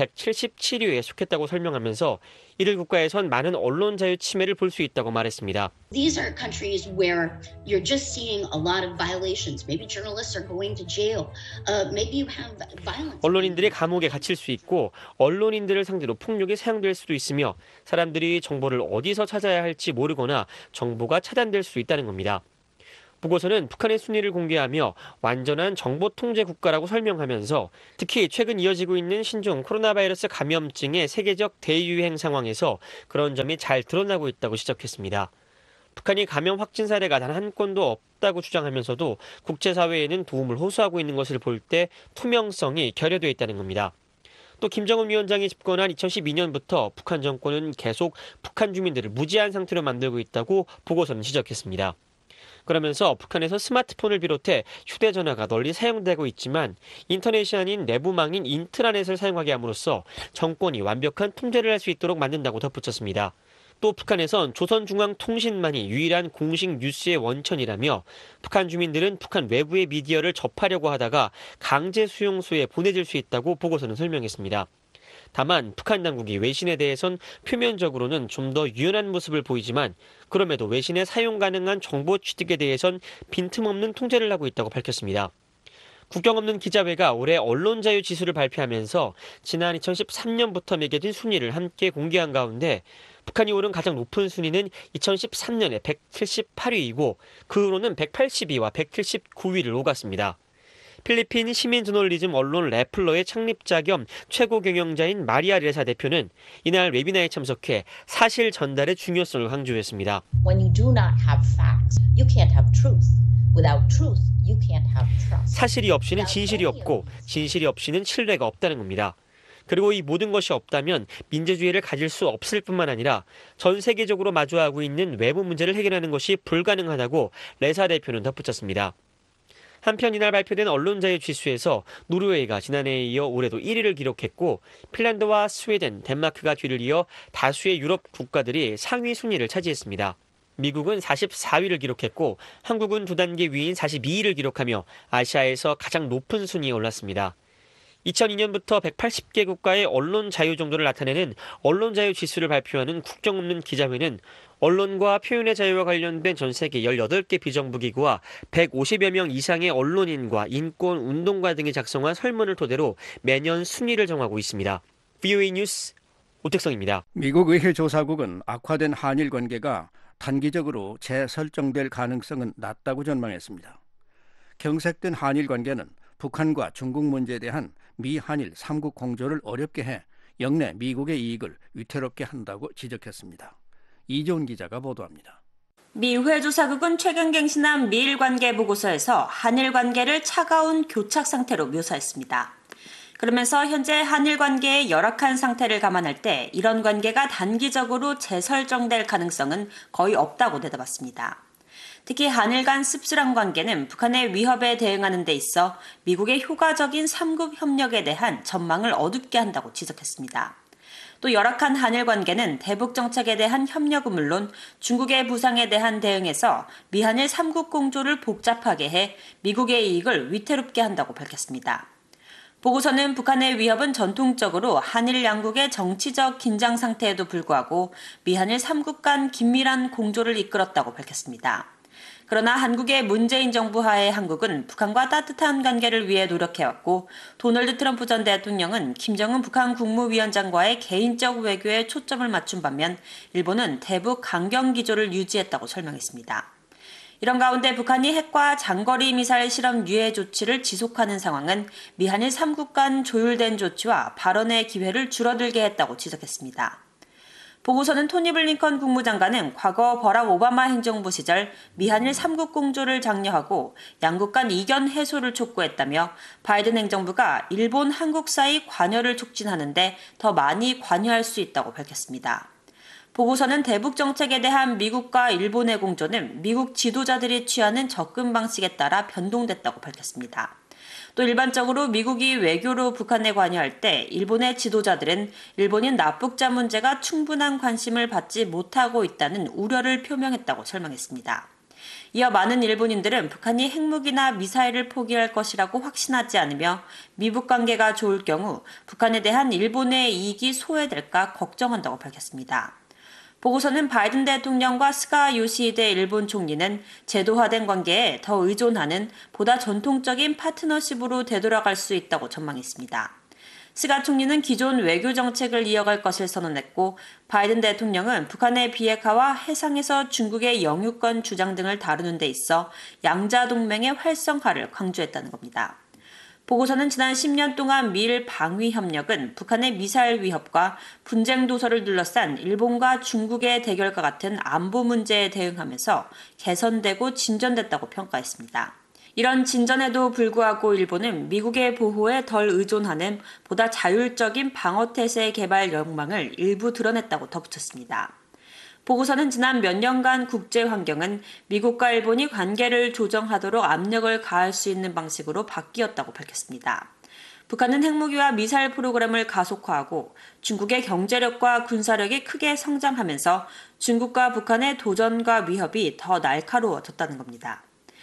177위에 속했다고 설명하면서 이들 국가에선 많은 언론 자유 침해를 볼 수 있다고 말했습니다. These are countries where you're just seeing a lot of violations. Maybe journalists are going to jail. Maybe you have violence. 언론인들이 감옥에 갇힐 수 있고 언론인들을 상대로 폭력이 사용될 수도 있으며 사람들이 정보를 어디서 찾아야 할지 모르거나 정보가 차단될 수 있다는 겁니다. 보고서는 북한의 순위를 공개하며 완전한 정보 통제 국가라고 설명하면서 특히 최근 이어지고 있는 신종 코로나 바이러스 감염증의 세계적 대유행 상황에서 그런 점이 잘 드러나고 있다고 지적했습니다. 북한이 감염 확진 사례가 단 한 건도 없다고 주장하면서도 국제사회에는 도움을 호소하고 있는 것을 볼 때 투명성이 결여되어 있다는 겁니다. 또 김정은 위원장이 집권한 2012년부터 북한 정권은 계속 북한 주민들을 무지한 상태로 만들고 있다고 보고서는 지적했습니다. 그러면서 북한에서 스마트폰을 비롯해 휴대전화가 널리 사용되고 있지만 인터넷이 아닌 내부망인 인트라넷을 사용하게 함으로써 정권이 완벽한 통제를 할 수 있도록 만든다고 덧붙였습니다. 또 북한에선 조선중앙통신만이 유일한 공식 뉴스의 원천이라며 북한 주민들은 북한 외부의 미디어를 접하려고 하다가 강제 수용소에 보내질 수 있다고 보고서는 설명했습니다. 다만 북한 당국이 외신에 대해선 표면적으로는 좀 더 유연한 모습을 보이지만 그럼에도 외신에 사용 가능한 정보 취득에 대해선 빈틈없는 통제를 하고 있다고 밝혔습니다. 국경 없는 기자회가 올해 언론자유 지수를 발표하면서 지난 2013년부터 매겨진 순위를 함께 공개한 가운데 북한이 오른 가장 높은 순위는 2013년에 178위이고 그 후로는 180위와 179위를 오갔습니다. 필리핀 시민 저널리즘 언론 레플러의 창립자 겸 최고 경영자인 마리아 레사 대표는 이날 웨비나에 참석해 사실 전달의 중요성을 강조했습니다. When you do not have facts, you can't have truth. Without truth, you can't have trust. 사실이 없이는 진실이 없고 진실이 없이는 신뢰가 없다는 겁니다. 그리고 이 모든 것이 없다면 민주주의를 가질 수 없을 뿐만 아니라 전 세계적으로 마주하고 있는 외부 문제를 해결하는 것이 불가능하다고 레사 대표는 덧붙였습니다. 한편 이날 발표된 언론자유 지수에서 노르웨이가 지난해에 이어 올해도 1위를 기록했고 핀란드와 스웨덴, 덴마크가 뒤를 이어 다수의 유럽 국가들이 상위 순위를 차지했습니다. 미국은 44위를 기록했고 한국은 두 단계 위인 42위를 기록하며 아시아에서 가장 높은 순위에 올랐습니다. 2002년부터 180개 국가의 언론 자유 정도를 나타내는 언론 자유 지수를 발표하는 국경 없는 기자회는 언론과 표현의 자유와 관련된 전 세계 18개 비정부기구와 150여 명 이상의 언론인과 인권 운동가 등이 작성한 설문을 토대로 매년 순위를 정하고 있습니다. VOA 뉴스 오택성입니다. 미국 의회조사국은 악화된 한일 관계가 단기적으로 재설정될 가능성은 낮다고 전망했습니다. 경색된 한일 관계는 북한과 중국 문제에 대한 미-한일 3국 공조를 어렵게 해 영내 미국의 이익을 위태롭게 한다고 지적했습니다. 이재훈 기자가 보도합니다. 미 의회조사국은 최근 갱신한 미일 관계 보고서에서 한일 관계를 차가운 교착 상태로 묘사했습니다. 그러면서 현재 한일 관계의 열악한 상태를 감안할 때 이런 관계가 단기적으로 재설정될 가능성은 거의 없다고 대답했습니다. 특히 한일 간 씁쓸한 관계는 북한의 위협에 대응하는 데 있어 미국의 효과적인 3국 협력에 대한 전망을 어둡게 한다고 지적했습니다. 또 열악한 한일 관계는 대북 정책에 대한 협력은 물론 중국의 부상에 대한 대응에서 미한일 3국 공조를 복잡하게 해 미국의 이익을 위태롭게 한다고 밝혔습니다. 보고서는 북한의 위협은 전통적으로 한일 양국의 정치적 긴장 상태에도 불구하고 미한일 3국 간 긴밀한 공조를 이끌었다고 밝혔습니다. 그러나 한국의 문재인 정부 하에 한국은 북한과 따뜻한 관계를 위해 노력해왔고 도널드 트럼프 전 대통령은 김정은 북한 국무위원장과의 개인적 외교에 초점을 맞춘 반면 일본은 대북 강경 기조를 유지했다고 설명했습니다. 이런 가운데 북한이 핵과 장거리 미사일 실험 유예 조치를 지속하는 상황은 미한일 3국 간 조율된 조치와 발언의 기회를 줄어들게 했다고 지적했습니다. 보고서는 토니 블링컨 국무장관은 과거 버락 오바마 행정부 시절 미한일 3국 공조를 장려하고 양국 간 이견 해소를 촉구했다며 바이든 행정부가 일본, 한국 사이 관여를 촉진하는데 더 많이 관여할 수 있다고 밝혔습니다. 보고서는 대북 정책에 대한 미국과 일본의 공조는 미국 지도자들이 취하는 접근 방식에 따라 변동됐다고 밝혔습니다. 또 일반적으로 미국이 외교로 북한에 관여할 때 일본의 지도자들은 일본인 납북자 문제가 충분한 관심을 받지 못하고 있다는 우려를 표명했다고 설명했습니다. 이어 많은 일본인들은 북한이 핵무기나 미사일을 포기할 것이라고 확신하지 않으며 미북 관계가 좋을 경우 북한에 대한 일본의 이익이 소외될까 걱정한다고 밝혔습니다. 보고서는 바이든 대통령과 스가 요시히데 일본 총리는 제도화된 관계에 더 의존하는 보다 전통적인 파트너십으로 되돌아갈 수 있다고 전망했습니다. 스가 총리는 기존 외교 정책을 이어갈 것을 선언했고 바이든 대통령은 북한의 비핵화와 해상에서 중국의 영유권 주장 등을 다루는 데 있어 양자 동맹의 활성화를 강조했다는 겁니다. 보고서는 지난 10년 동안 미일 방위 협력은 북한의 미사일 위협과 분쟁 도서를 둘러싼 일본과 중국의 대결과 같은 안보 문제에 대응하면서 개선되고 진전됐다고 평가했습니다. 이런 진전에도 불구하고 일본은 미국의 보호에 덜 의존하는 보다 자율적인 방어태세 개발 욕망을 일부 드러냈다고 덧붙였습니다. 보고서는 지난 몇 년간 국제 환경은 미국과 일본이 관계를 조정하도록 압력을 가할 수 있는 방식으로 바뀌었다고 밝혔습니다. 북한은 핵무기와 미사일 프로그램을 가속화하고 중국의 경제력과 군사력이 크게 성장하면서 중국과 북한의 도전과 위협이 더 날카로워졌다는 겁니다.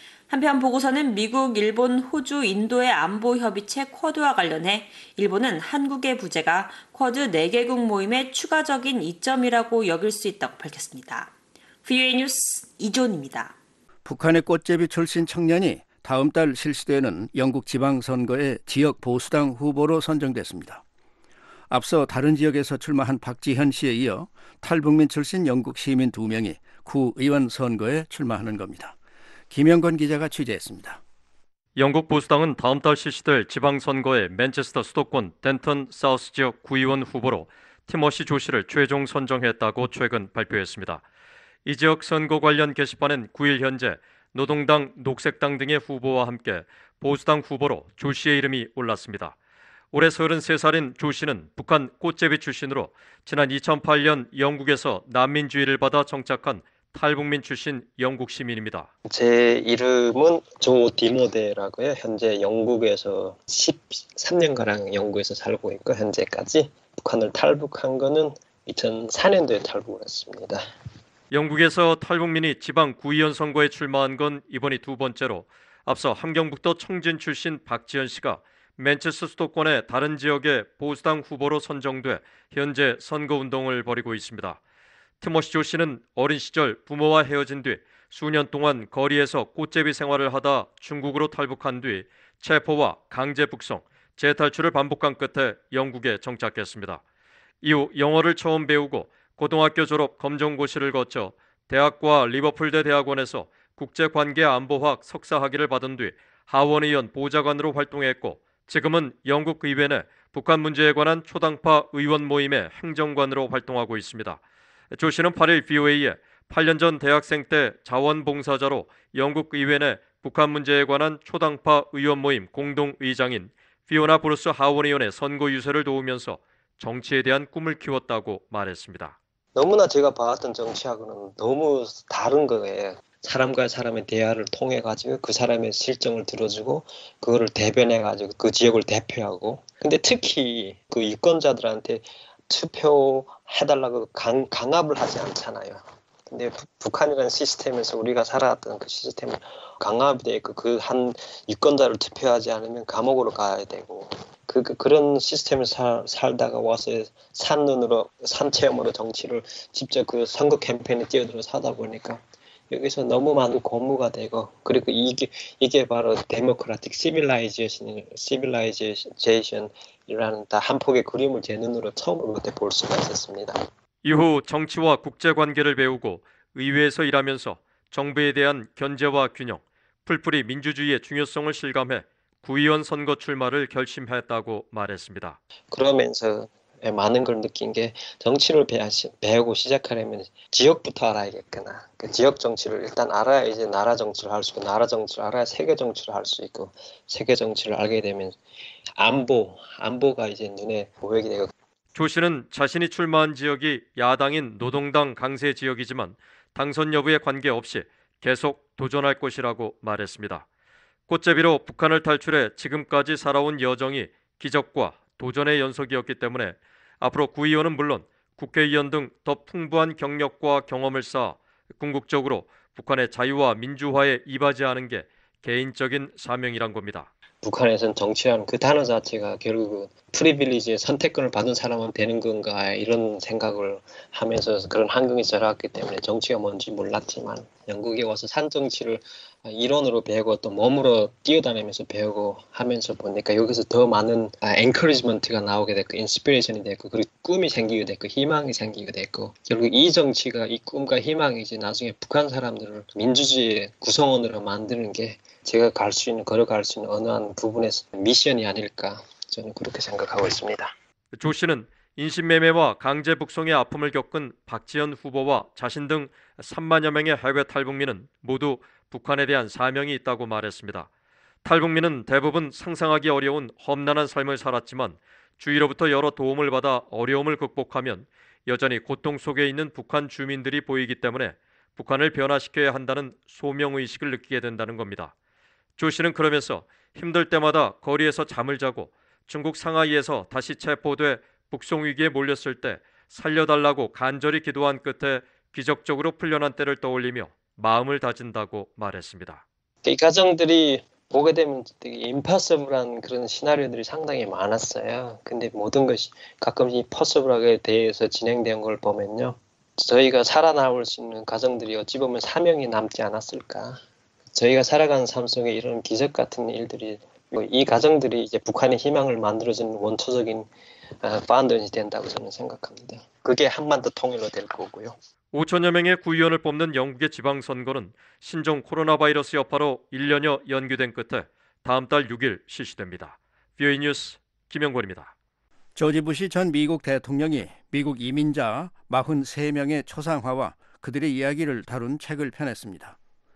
한편 보고서는 미국, 일본, 호주, 인도의 안보 협의체 쿼드와 관련해 일본은 한국의 부재가 쿼드 4개국 모임의 추가적인 이점이라고 여길 수 있다고 밝혔습니다. VOA 뉴스 이존입니다. 북한의 꽃제비 출신 청년이 다음 달 실시되는 영국 지방선거의 지역 보수당 후보로 선정됐습니다. 앞서 다른 지역에서 출마한 박지현 씨에 이어 탈북민 출신 영국 시민 2명이 구의원 선거에 출마하는 겁니다. 김영건 기자가 취재했습니다. 영국 보수당은 다음 달 실시될 지방선거에 맨체스터 수도권 덴턴 사우스 지역 구의원 후보로 티머시 조시를 최종 선정했다고 최근 발표했습니다. 이 지역 선거 관련 게시판엔 9일 현재 노동당, 녹색당 등의 후보와 함께 보수당 후보로 조시의 이름이 올랐습니다. 올해 33살인 조시는 북한 꽃제비 출신으로 지난 2008년 영국에서 난민주의를 받아 정착한 탈북민 출신 영국 시민입니다. 제 이름은 조 디모데라고요. 현재 영국에서 13년가량 영국에서 살고 있고 현재까지 북한을 탈북한 거는 2004년도에 탈북을 했습니다. 영국에서 탈북민이 지방 구의원 선거에 출마한 건 이번이 두 번째로 앞서 함경북도 청진 출신 박지현 씨가 맨체스터 수도권의 다른 지역의 보수당 후보로 선정돼 현재 선거운동을 벌이고 있습니다. 티머시 조 씨는 어린 시절 부모와 헤어진 뒤 수년 동안 거리에서 꽃제비 생활을 하다 중국으로 탈북한 뒤 체포와 강제 북송, 재탈출을 반복한 끝에 영국에 정착했습니다. 이후 영어를 처음 배우고 고등학교 졸업 검정고시를 거쳐 대학과 리버풀대 대학원에서 국제관계안보학 석사학위를 받은 뒤 하원 의원 보좌관으로 활동했고 지금은 영국 의회 내 북한 문제에 관한 초당파 의원 모임의 행정관으로 활동하고 있습니다. 조 씨는 8일 VOA에 8년 전 대학생 때 자원봉사자로 영국 의회 내 북한 문제에 관한 초당파 의원 모임 공동의장인 피오나 브루스 하원 의원의 선거 유세를 도우면서 정치에 대한 꿈을 키웠다고 말했습니다. 너무나 제가 봐왔던 정치하고는 너무 다른 거예요. 사람과 사람의 대화를 통해 가지고 그 사람의 실정을 들어주고 그거를 대변해 가지고 그 지역을 대표하고 근데 특히 그 유권자들한테 투표해달라고 강압을 하지 않잖아요. 근데 북한이라는 시스템에서 우리가 살아왔던 그 시스템은 강압이 돼 있고 그 한 유권자를 투표하지 않으면 감옥으로 가야 되고 그런 시스템에서 살다가 와서 산눈으로 산체험으로 정치를 직접 그 선거 캠페인에 뛰어들어서 하다 보니까 여기서 너무 많은 고무가 되고 그리고 이게 바로 데모크라틱 시빌라이제이션이라는 다 한 폭의 그림을 제 눈으로 처음으로 그때 볼 수가 있었습니다. 이후 정치와 국제관계를 배우고 의회에서 일하면서 정부에 대한 견제와 균형, 풀뿌리 민주주의의 중요성을 실감해 구의원 선거 출마를 결심했다고 말했습니다. 그러면서 많은 걸 느낀 게 정치를 배우고 시작하려면 지역부터 알아야겠구나. 그 지역 정치를 일단 알아야 이제 나라 정치를 할 수 있고 나라 정치를 알아야 세계 정치를 할 수 있고 세계 정치를 알게 되면 안보가 이제 눈에 보이게 되고. 조 씨는 자신이 출마한 지역이 야당인 노동당 강세 지역이지만 당선 여부에 관계없이 계속 도전할 것이라고 말했습니다. 꽃제비로 북한을 탈출해 지금까지 살아온 여정이 기적과 도전의 연속이었기 때문에 앞으로 구의원은 물론 국회의원 등 더 풍부한 경력과 경험을 쌓아 궁극적으로 북한의 자유와 민주화에 이바지하는 게 개인적인 사명이란 겁니다. 북한에서는 정치라는 그 단어 자체가 결국 프리빌리지의 선택권을 받은 사람은 되는 건가 이런 생각을 하면서 그런 환경에 자랐기 때문에 정치가 뭔지 몰랐지만 영국에 와서 산정치를 이론으로 배우고 또 몸으로 뛰어다니면서 배우고 하면서 보니까 여기서 더 많은 엔커리지먼트가 나오게 됐고 인스피레이션이 됐고 그리고 꿈이 생기게 됐고 희망이 생기게 됐고 결국 이 정치가 이 꿈과 희망이 이제 나중에 북한 사람들을 민주주의의 구성원으로 만드는 게 제가 걸어갈 수 있는 어느 한 부분에서 미션이 아닐까 저는 그렇게 생각하고 있습니다. 조 씨는 인신매매와 강제 북송의 아픔을 겪은 박지원 후보와 자신 등 3만여 명의 해외 탈북민은 모두 북한에 대한 사명이 있다고 말했습니다. 탈북민은 대부분 상상하기 어려운 험난한 삶을 살았지만 주위로부터 여러 도움을 받아 어려움을 극복하면 여전히 고통 속에 있는 북한 주민들이 보이기 때문에 북한을 변화시켜야 한다는 소명의식을 느끼게 된다는 겁니다. 조 씨는 그러면서 힘들 때마다 거리에서 잠을 자고 중국 상하이에서 다시 체포돼 북송 위기에 몰렸을 때 살려달라고 간절히 기도한 끝에 기적적으로 풀려난 때를 떠올리며 마음을 다진다고 말했습니다. 이 가정들이 보게 되면 되게 임파서블한 그런 시나리오들이 상당히 많았어요. 근데 모든 것이 가끔 이 퍼서블하게 대해서 진행된 걸 보면요. 저희가 살아남을 수 있는 가정들이 어찌 보면 사명이 남지 않았을까. 저희가 살아가는 삶 속에 이런 기적 같은 일들이 이 가정들이 이제 북한의 희망을 만들어주는 원초적인 파운더이 된다고 저는 생각합니다. 그게 한반도 통일로 될 거고요. 5천여 명의 구의원을 뽑는 영국의 지방선거는 신종 코로나 바이러스 여파로 1년여 연기된 끝에 다음 달 6일 실시됩니다. VOA 뉴스 김영권입니다. 조지 부시 전 미국 대통령이 미국 이민자 43명의 초상화와 그들의 이야기를 다룬 책을 펴냈습니다.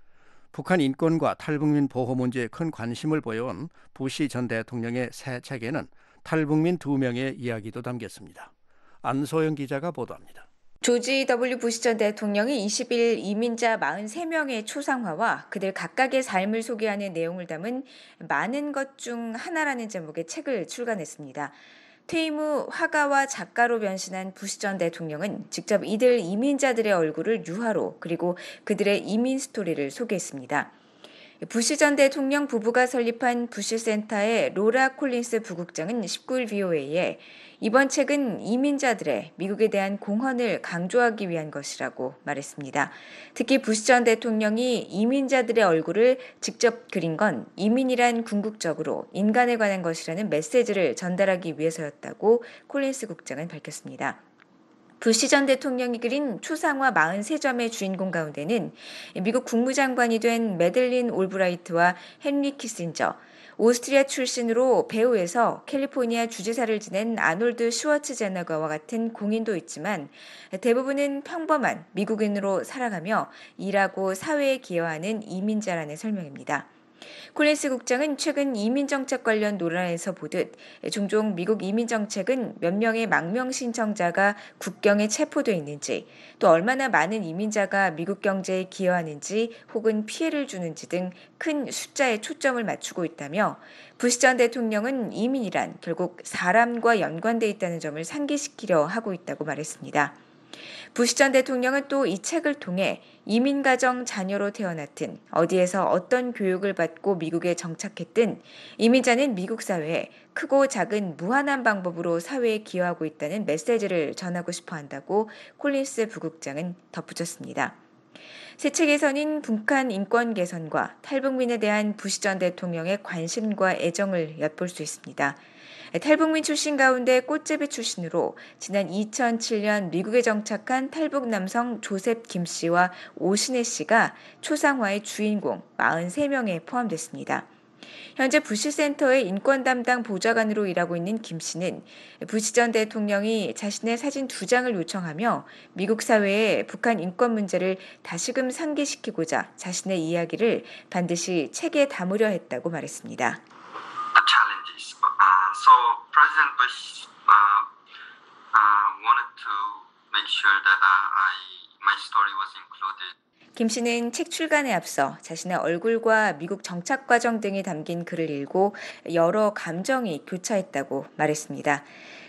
북한 인권과 탈북민 보호 문제에 큰 관심을 보여온 부시 전 대통령의 새 책에는 탈북민 2명의 이야기도 담겼습니다. 안소영 기자가 보도합니다. 조지 W. 부시 전 대통령이 20일 이민자 43명의 초상화와 그들 각각의 삶을 소개하는 내용을 담은 많은 것 중 하나라는 제목의 책을 출간했습니다. 퇴임 후 화가와 작가로 변신한 부시 전 대통령은 직접 이들 이민자들의 얼굴을 유화로 그리고 그들의 이민 스토리를 소개했습니다. 부시 전 대통령 부부가 설립한 부시 센터의 로라 콜린스 부국장은 19일 VOA에 이번 책은 이민자들의 미국에 대한 공헌을 강조하기 위한 것이라고 말했습니다. 특히 부시 전 대통령이 이민자들의 얼굴을 직접 그린 건 이민이란 궁극적으로 인간에 관한 것이라는 메시지를 전달하기 위해서였다고 콜린스 국장은 밝혔습니다. 부시 전 대통령이 그린 초상화 43점의 주인공 가운데는 미국 국무장관이 된 매들린 올브라이트와 헨리 키신저, 오스트리아 출신으로 배우에서 캘리포니아 주지사를 지낸 아놀드 슈워츠제네거와 같은 공인도 있지만 대부분은 평범한 미국인으로 살아가며 일하고 사회에 기여하는 이민자라는 설명입니다. 콜린스 국장은 최근 이민정책 관련 논란에서 보듯 종종 미국 이민정책은 몇 명의 망명 신청자가 국경에 체포돼 있는지 또 얼마나 많은 이민자가 미국 경제에 기여하는지 혹은 피해를 주는지 등 큰 숫자에 초점을 맞추고 있다며 부시 전 대통령은 이민이란 결국 사람과 연관돼 있다는 점을 상기시키려 하고 있다고 말했습니다. 부시 전 대통령은 또 이 책을 통해 이민가정 자녀로 태어났든 어디에서 어떤 교육을 받고 미국에 정착했든 이민자는 미국 사회에 크고 작은 무한한 방법으로 사회에 기여하고 있다는 메시지를 전하고 싶어 한다고 콜린스 부국장은 덧붙였습니다. 새 책에서는 북한 인권 개선과 탈북민에 대한 부시 전 대통령의 관심과 애정을 엿볼 수 있습니다. 탈북민 출신 가운데 꽃제비 출신으로 지난 2007년 미국에 정착한 탈북 남성 조셉 김 씨와 오신혜 씨가 초상화의 주인공 43명에 포함됐습니다. 현재 부시센터의 인권 담당 보좌관으로 일하고 있는 김 씨는 부시 전 대통령이 자신의 사진 2장을 요청하며 미국 사회에 북한 인권 문제를 다시금 상기시키고자 자신의 이야기를 반드시 책에 담으려 했다고 말했습니다. So President Bush wanted to make sure that my story was included. 김 씨는 책 출간에 앞서 자신의 얼굴과 미국 정착 과정 등이 담긴 글을 읽고 여러 감정이 교차했다고 말했습니다.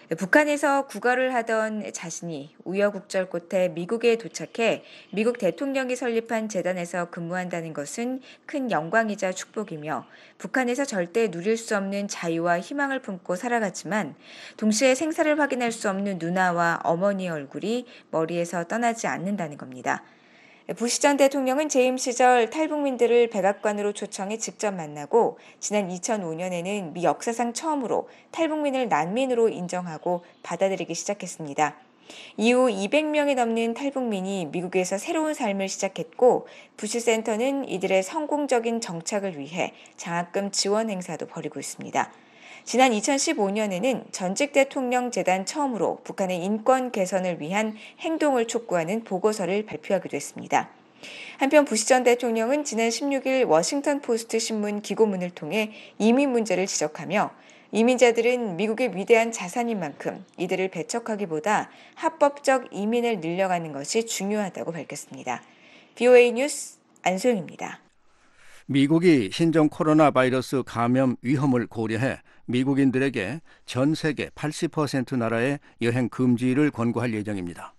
북한에서 국어를 하던 자신이 우여곡절 끝에 미국에 도착해 미국 대통령이 설립한 재단에서 근무한다는 것은 큰 영광이자 축복이며 북한에서 절대 누릴 수 없는 자유와 희망을 품고 살아갔지만 동시에 생사를 확인할 수 없는 누나와 어머니의 얼굴이 머리에서 떠나지 않는다는 겁니다. 부시 전 대통령은 재임 시절 탈북민들을 백악관으로 초청해 직접 만나고 지난 2005년에는 미 역사상 처음으로 탈북민을 난민으로 인정하고 받아들이기 시작했습니다. 이후 200명이 넘는 탈북민이 미국에서 새로운 삶을 시작했고 부시센터는 이들의 성공적인 정착을 위해 장학금 지원 행사도 벌이고 있습니다. 지난 2015년에는 전직 대통령 재단 처음으로 북한의 인권 개선을 위한 행동을 촉구하는 보고서를 발표하기도 했습니다. 한편 부시 전 대통령은 지난 16일 워싱턴 포스트 신문 기고문을 통해 이민 문제를 지적하며 이민자들은 미국의 위대한 자산인 만큼 이들을 배척하기보다 합법적 이민을 늘려가는 것이 중요하다고 밝혔습니다. VOA 뉴스 안소영입니다. 미국이 신종 코로나 바이러스 감염 위험을 고려해 미국인들에게 전 세계 80% 나라의 여행 금지를 권고할 예정입니다.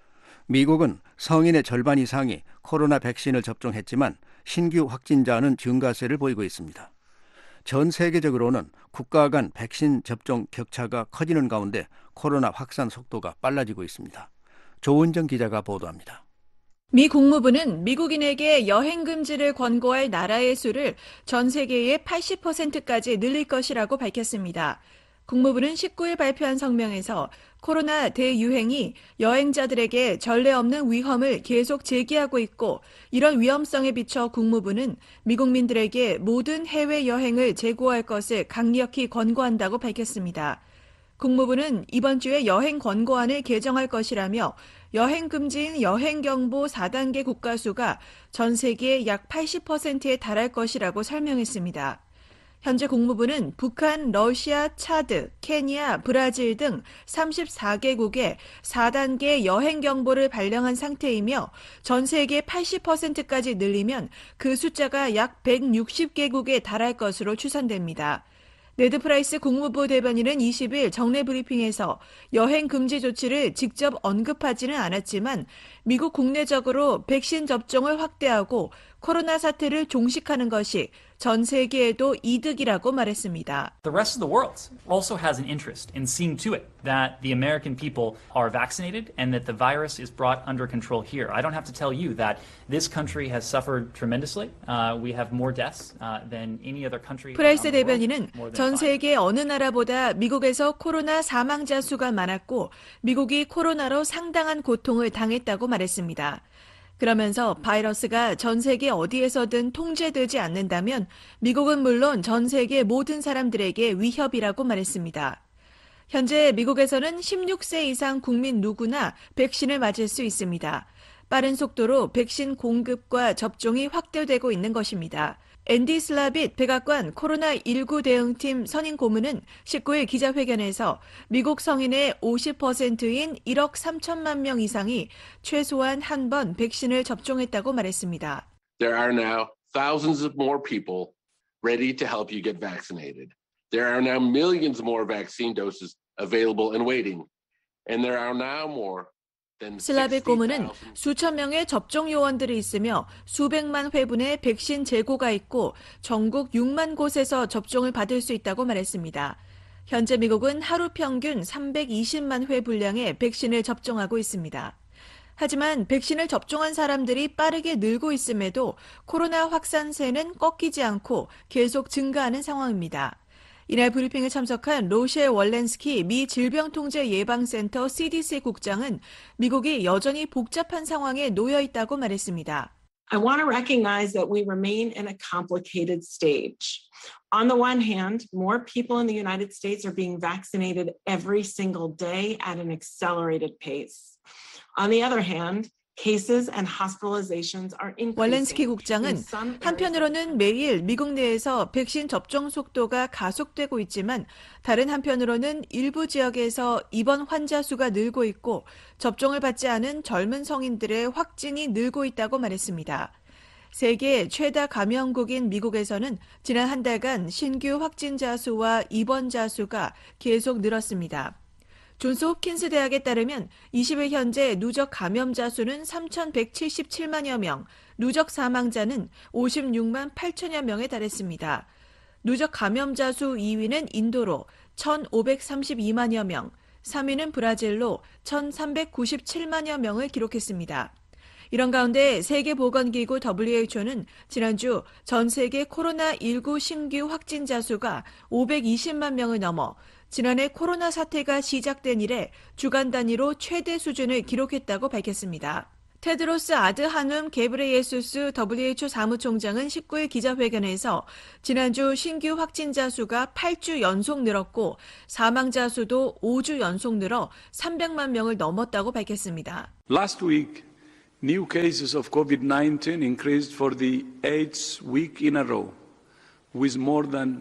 미국은 성인의 절반 이상이 코로나 백신을 접종했지만 신규 확진자는 증가세를 보이고 있습니다. 전 세계적으로는 국가 간 백신 접종 격차가 커지는 가운데 코로나 확산 속도가 빨라지고 있습니다. 조은정 기자가 보도합니다. 미 국무부는 미국인에게 여행 금지를 권고할 나라의 수를 전 세계의 80%까지 늘릴 것이라고 밝혔습니다. 국무부는 19일 발표한 성명에서 코로나 대유행이 여행자들에게 전례 없는 위험을 계속 제기하고 있고 이런 위험성에 비춰 국무부는 미국민들에게 모든 해외여행을 재고할 것을 강력히 권고한다고 밝혔습니다. 국무부는 이번 주에 여행 권고안을 개정할 것이라며 여행 금지인 여행경보 4단계 국가 수가 전 세계의 약 80%에 달할 것이라고 설명했습니다. 현재 국무부는 북한, 러시아, 차드, 케냐, 브라질 등 34개국에 4단계 여행경보를 발령한 상태이며 전 세계 80%까지 늘리면 그 숫자가 약 160개국에 달할 것으로 추산됩니다. 네드 프라이스 국무부 대변인은 20일 정례 브리핑에서 여행 금지 조치를 직접 언급하지는 않았지만 미국 국내적으로 백신 접종을 확대하고 코로나 사태를 종식하는 것이 전 세계에도 이득이라고 말했습니다. The rest of the world also has an interest in seeing to it that the American people are vaccinated and that the virus is brought under control here. I don't have to tell you that this country has suffered tremendously. We have more deaths than any other country. 프라이스 대변인은 전 세계 어느 나라보다 미국에서 코로나 사망자 수가 많았고 미국이 코로나로 상당한 고통을 당했다고 말했습니다. 그러면서 바이러스가 전 세계 어디에서든 통제되지 않는다면 미국은 물론 전 세계 모든 사람들에게 위협이라고 말했습니다. 현재 미국에서는 16세 이상 국민 누구나 백신을 맞을 수 있습니다. 빠른 속도로 백신 공급과 접종이 확대되고 있는 것입니다. 앤디 슬라빗 백악관 코로나19 대응팀 선임 고문은 19일 기자회견에서 미국 성인의 50%인 1억 3천만 명 이상이 최소한 한 번 백신을 접종했다고 말했습니다. There are now thousands of more people ready to help you get vaccinated. There are now millions more vaccine doses available and waiting. And there are now more 슬라빗 고문은 수천 명의 접종 요원들이 있으며 수백만 회분의 백신 재고가 있고 전국 6만 곳에서 접종을 받을 수 있다고 말했습니다. 현재 미국은 하루 평균 320만 회 분량의 백신을 접종하고 있습니다. 하지만 백신을 접종한 사람들이 빠르게 늘고 있음에도 코로나 확산세는 꺾이지 않고 계속 증가하는 상황입니다. 이날 브리핑에 참석한 로셸 월렌스키 미 질병통제예방센터 CDC 국장은 미국이 여전히 복잡한 상황에 놓여 있다고 말했습니다. I want to recognize that we remain in a complicated stage. On the one hand, more people in the United States are being vaccinated every single day at an accelerated pace. On the other hand, cases and hospitalizations are increasing. 월렌스키 국장은 한편으로는 매일 미국 내에서 백신 접종 속도가 가속되고 있지만 다른 한편으로는 일부 지역에서 입원 환자 수가 늘고 있고 접종을 받지 않은 젊은 성인들의 확진이 늘고 있다고 말했습니다. 세계 최다 감염국인 미국에서는 지난 한 달간 신규 확진자 수와 입원자 수가 계속 늘었습니다. 존스 홉킨스 대학에 따르면 20일 현재 누적 감염자 수는 3,177만여 명, 누적 사망자는 56만 8천여 명에 달했습니다. 누적 감염자 수 2위는 인도로 1,532만여 명, 3위는 브라질로 1,397만여 명을 기록했습니다. 이런 가운데 세계보건기구 WHO는 지난주 전 세계 코로나19 신규 확진자 수가 520만 명을 넘어 지난해 코로나 사태가 시작된 이래 주간 단위로 최대 수준을 기록했다고 밝혔습니다. 테드로스 아드하눔 게브레예수스 WHO 사무총장은 19일 기자회견에서 지난주 신규 확진자 수가 8주 연속 늘었고 사망자 수도 5주 연속 늘어 300만 명을 넘었다고 밝혔습니다. Last week, new cases of COVID-19 increased for the 8th week in a row, with more than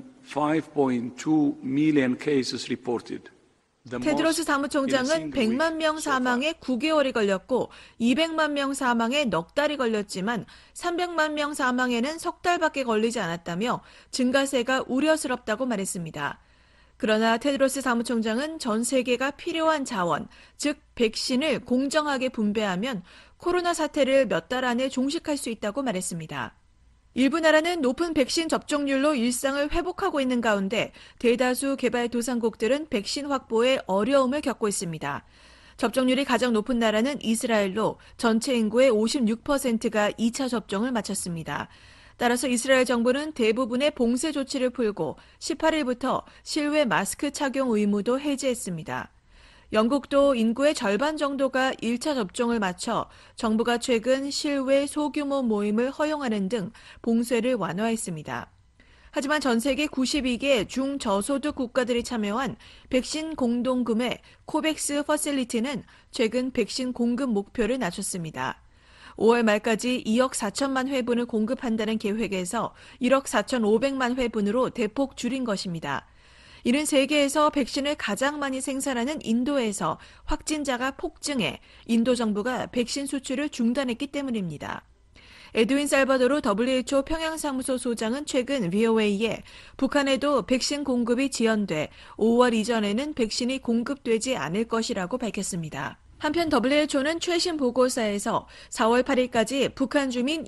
5.2 million cases reported. 테드로스 사무총장은 100만 명 사망에 9개월이 걸렸고 200만 명 사망에 넉 달이 걸렸지만 300만 명 사망에는 석 달밖에 걸리지 않았다며 증가세가 우려스럽다고 말했습니다. 그러나 테드로스 사무총장은 전 세계가 필요한 자원, 즉 백신을 공정하게 분배하면 코로나 사태를 몇 달 안에 종식할 수 있다고 말했습니다. 일부 나라는 높은 백신 접종률로 일상을 회복하고 있는 가운데 대다수 개발도상국들은 백신 확보에 어려움을 겪고 있습니다. 접종률이 가장 높은 나라는 이스라엘로 전체 인구의 56%가 2차 접종을 마쳤습니다. 따라서 이스라엘 정부는 대부분의 봉쇄 조치를 풀고 18일부터 실외 마스크 착용 의무도 해제했습니다. 영국도 인구의 절반 정도가 1차 접종을 마쳐 정부가 최근 실외 소규모 모임을 허용하는 등 봉쇄를 완화했습니다. 하지만 전 세계 92개 중저소득 국가들이 참여한 백신 공동구매 코백스 퍼실리티는 최근 백신 공급 목표를 낮췄습니다. 5월 말까지 2억 4천만 회분을 공급한다는 계획에서 1억 4,500만 회분으로 대폭 줄인 것입니다. 이는 세계에서 백신을 가장 많이 생산하는 인도에서 확진자가 폭증해 인도 정부가 백신 수출을 중단했기 때문입니다. 에드윈 살바도르 WHO 평양사무소 소장은 최근 VOA에 북한에도 백신 공급이 지연돼 5월 이전에는 백신이 공급되지 않을 것이라고 밝혔습니다. 한편 WHO는 최신 보고서에서 4월 8일까지 북한 주민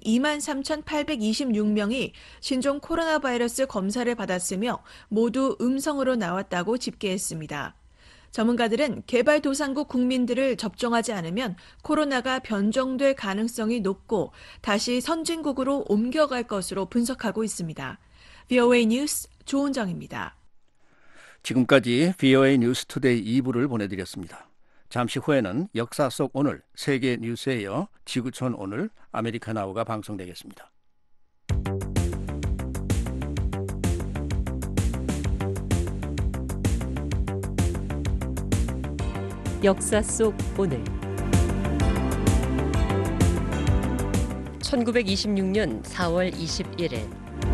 23,826명이 신종 코로나 바이러스 검사를 받았으며 모두 음성으로 나왔다고 집계했습니다. 전문가들은 개발도상국 국민들을 접종하지 않으면 코로나가 변종될 가능성이 높고 다시 선진국으로 옮겨갈 것으로 분석하고 있습니다. VOA 뉴스 조은정입니다. 지금까지 VOA 뉴스 투데이 2부를 보내드렸습니다. 잠시 후에는 역사 속 오늘 세계 뉴스에 이어 지구촌 오늘 아메리카나우가 방송되겠습니다. 역사 속 오늘 1926년 4월 21일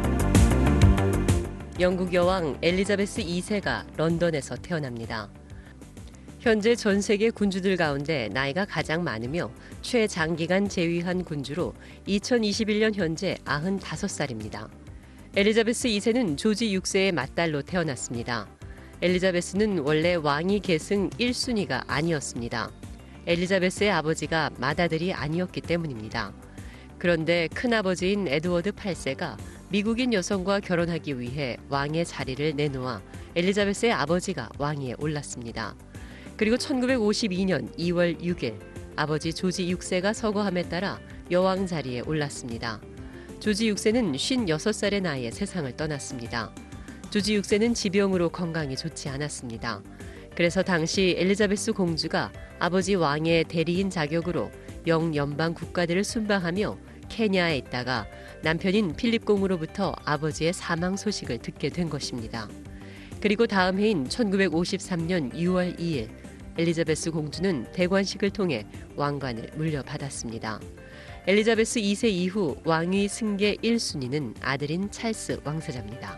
영국 여왕 엘리자베스 2세가 런던에서 태어납니다. 현재 전 세계 군주들 가운데 나이가 가장 많으며 최장기간 재위한 군주로 2021년 현재 95살입니다. 엘리자베스 2세는 조지 6세의 맏딸로 태어났습니다. 엘리자베스는 원래 왕위 계승 1순위가 아니었습니다. 엘리자베스의 아버지가 맏아들이 아니었기 때문입니다. 그런데 큰아버지인 에드워드 8세가 미국인 여성과 결혼하기 위해 왕의 자리를 내놓아 엘리자베스의 아버지가 왕위에 올랐습니다. 그리고 1952년 2월 6일 아버지 조지 6세가 서거함에 따라 여왕 자리에 올랐습니다. 조지 6세는 56살의 나이에 세상을 떠났습니다. 조지 6세는 지병으로 건강이 좋지 않았습니다. 그래서 당시 엘리자베스 공주가 아버지 왕의 대리인 자격으로 영연방 국가들을 순방하며 케냐에 있다가 남편인 필립 공으로부터 아버지의 사망 소식을 듣게 된 것입니다. 그리고 다음 해인 1953년 6월 2일 엘리자베스 공주는 대관식을 통해 왕관을 물려받았습니다. 엘리자베스 2세 이후 왕위 승계 1순위는 아들인 찰스 왕세자입니다.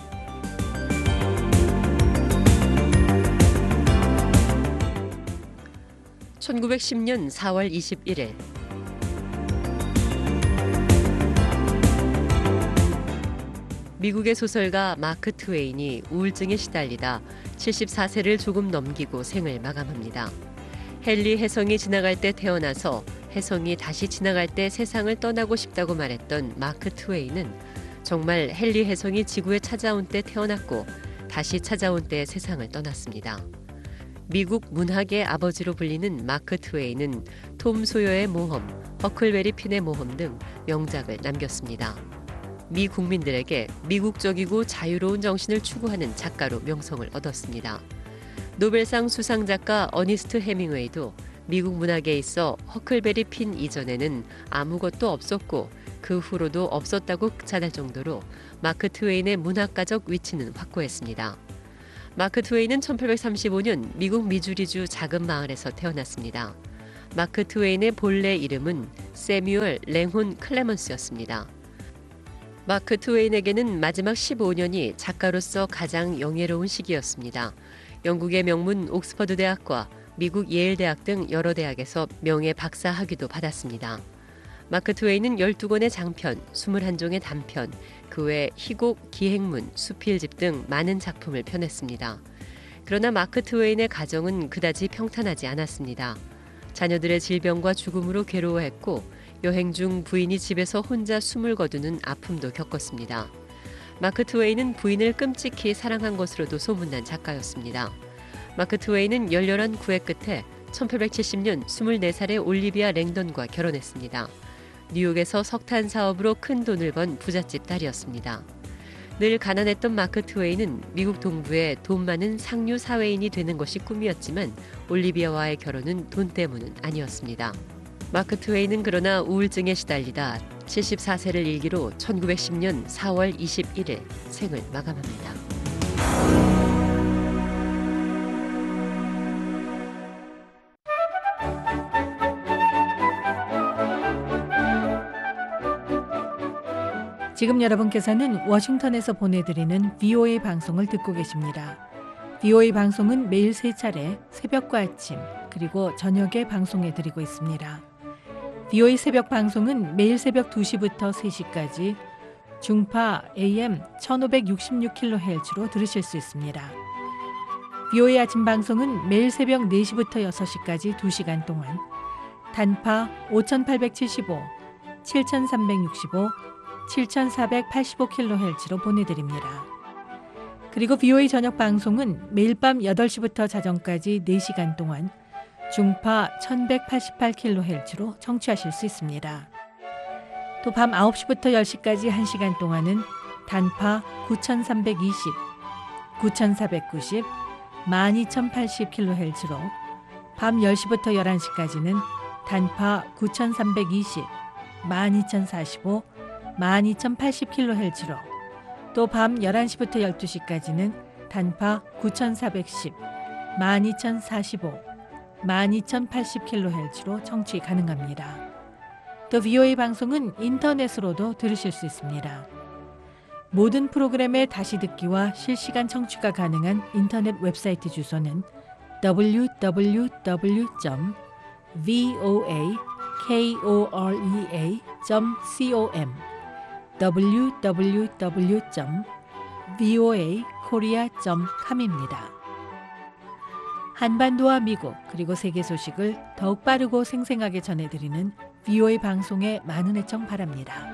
(1910년 4월 21일) 미국의 소설가 마크 트웨인이 우울증에 시달리다 74세를 조금 넘기고 생을 마감합니다. 헨리 혜성이 지나갈 때 태어나서 혜성이 다시 지나갈 때 세상을 떠나고 싶다고 말했던 마크 트웨인은 정말 헨리 혜성이 지구에 찾아온 때 태어났고 다시 찾아온 때 세상을 떠났습니다. 미국 문학의 아버지로 불리는 마크 트웨인은 톰 소여의 모험, 허클베리 핀의 모험 등 명작을 남겼습니다. 미 국민들에게 미국적이고 자유로운 정신을 추구하는 작가로 명성을 얻었습니다. 노벨상 수상작가 어니스트 헤밍웨이도 미국 문학에 있어 허클베리 핀 이전에는 아무것도 없었고 그 후로도 없었다고 자랄 정도로 마크 트웨인의 문학가적 위치는 확고했습니다. 마크 트웨인은 1835년 미국 미주리주 작은 마을에서 태어났습니다. 마크 트웨인의 본래 이름은 세뮤얼 랭혼 클레먼스였습니다. 마크 트웨인에게는 마지막 15년이 작가로서 가장 영예로운 시기였습니다. 영국의 명문 옥스퍼드 대학과 미국 예일 대학 등 여러 대학에서 명예 박사 학위도 받았습니다. 마크 트웨인은 12권의 장편, 21종의 단편, 그 외 희곡, 기행문, 수필집 등 많은 작품을 펴냈습니다. 그러나 마크 트웨인의 가정은 그다지 평탄하지 않았습니다. 자녀들의 질병과 죽음으로 괴로워했고 여행 중 부인이 집에서 혼자 숨을 거두는 아픔도 겪었습니다. 마크 트웨인은 부인을 끔찍히 사랑한 것으로도 소문난 작가였습니다. 마크 트웨인은 열렬한 구애 끝에 1870년 24살의 올리비아 랭던과 결혼했습니다. 뉴욕에서 석탄 사업으로 큰 돈을 번 부잣집 딸이었습니다. 늘 가난했던 마크 트웨인은 미국 동부에 돈 많은 상류 사회인이 되는 것이 꿈이었지만 올리비아와의 결혼은 돈 때문은 아니었습니다. 마크 트웨인은 그러나 우울증에 시달리다 74세를 일기로 1910년 4월 21일 생을 마감합니다. 지금 여러분께서는 워싱턴에서 보내드리는 VOA 방송을 듣고 계십니다. VOA 방송은 매일 3차례 새벽과 아침 그리고 저녁에 방송해드리고 있습니다. VOA 새벽 방송은 매일 새벽 2시부터 3시까지 중파 AM 1566kHz로 들으실 수 있습니다. VOA 아침 방송은 매일 새벽 4시부터 6시까지 2시간 동안 단파 5875, 7365, 7485kHz로 보내드립니다. 그리고 VOA 저녁 방송은 매일 밤 8시부터 자정까지 4시간 동안 중파 1188kHz로 청취하실 수 있습니다. 또 밤 9시부터 10시까지 1시간 동안은 단파 9320, 9490, 12080kHz로 밤 10시부터 11시까지는 단파 9320, 12045, 12080kHz로 또 밤 11시부터 12시까지는 단파 9410, 12045, 12080kHz로 청취 가능합니다. 또 VOA 방송은 인터넷으로도 들으실 수 있습니다. 모든 프로그램의 다시 듣기와 실시간 청취가 가능한 인터넷 웹사이트 주소는 www.voakorea.com www.voakorea.com입니다. 한반도와 미국 그리고 세계 소식을 더욱 빠르고 생생하게 전해드리는 VOA 방송에 많은 애청 바랍니다.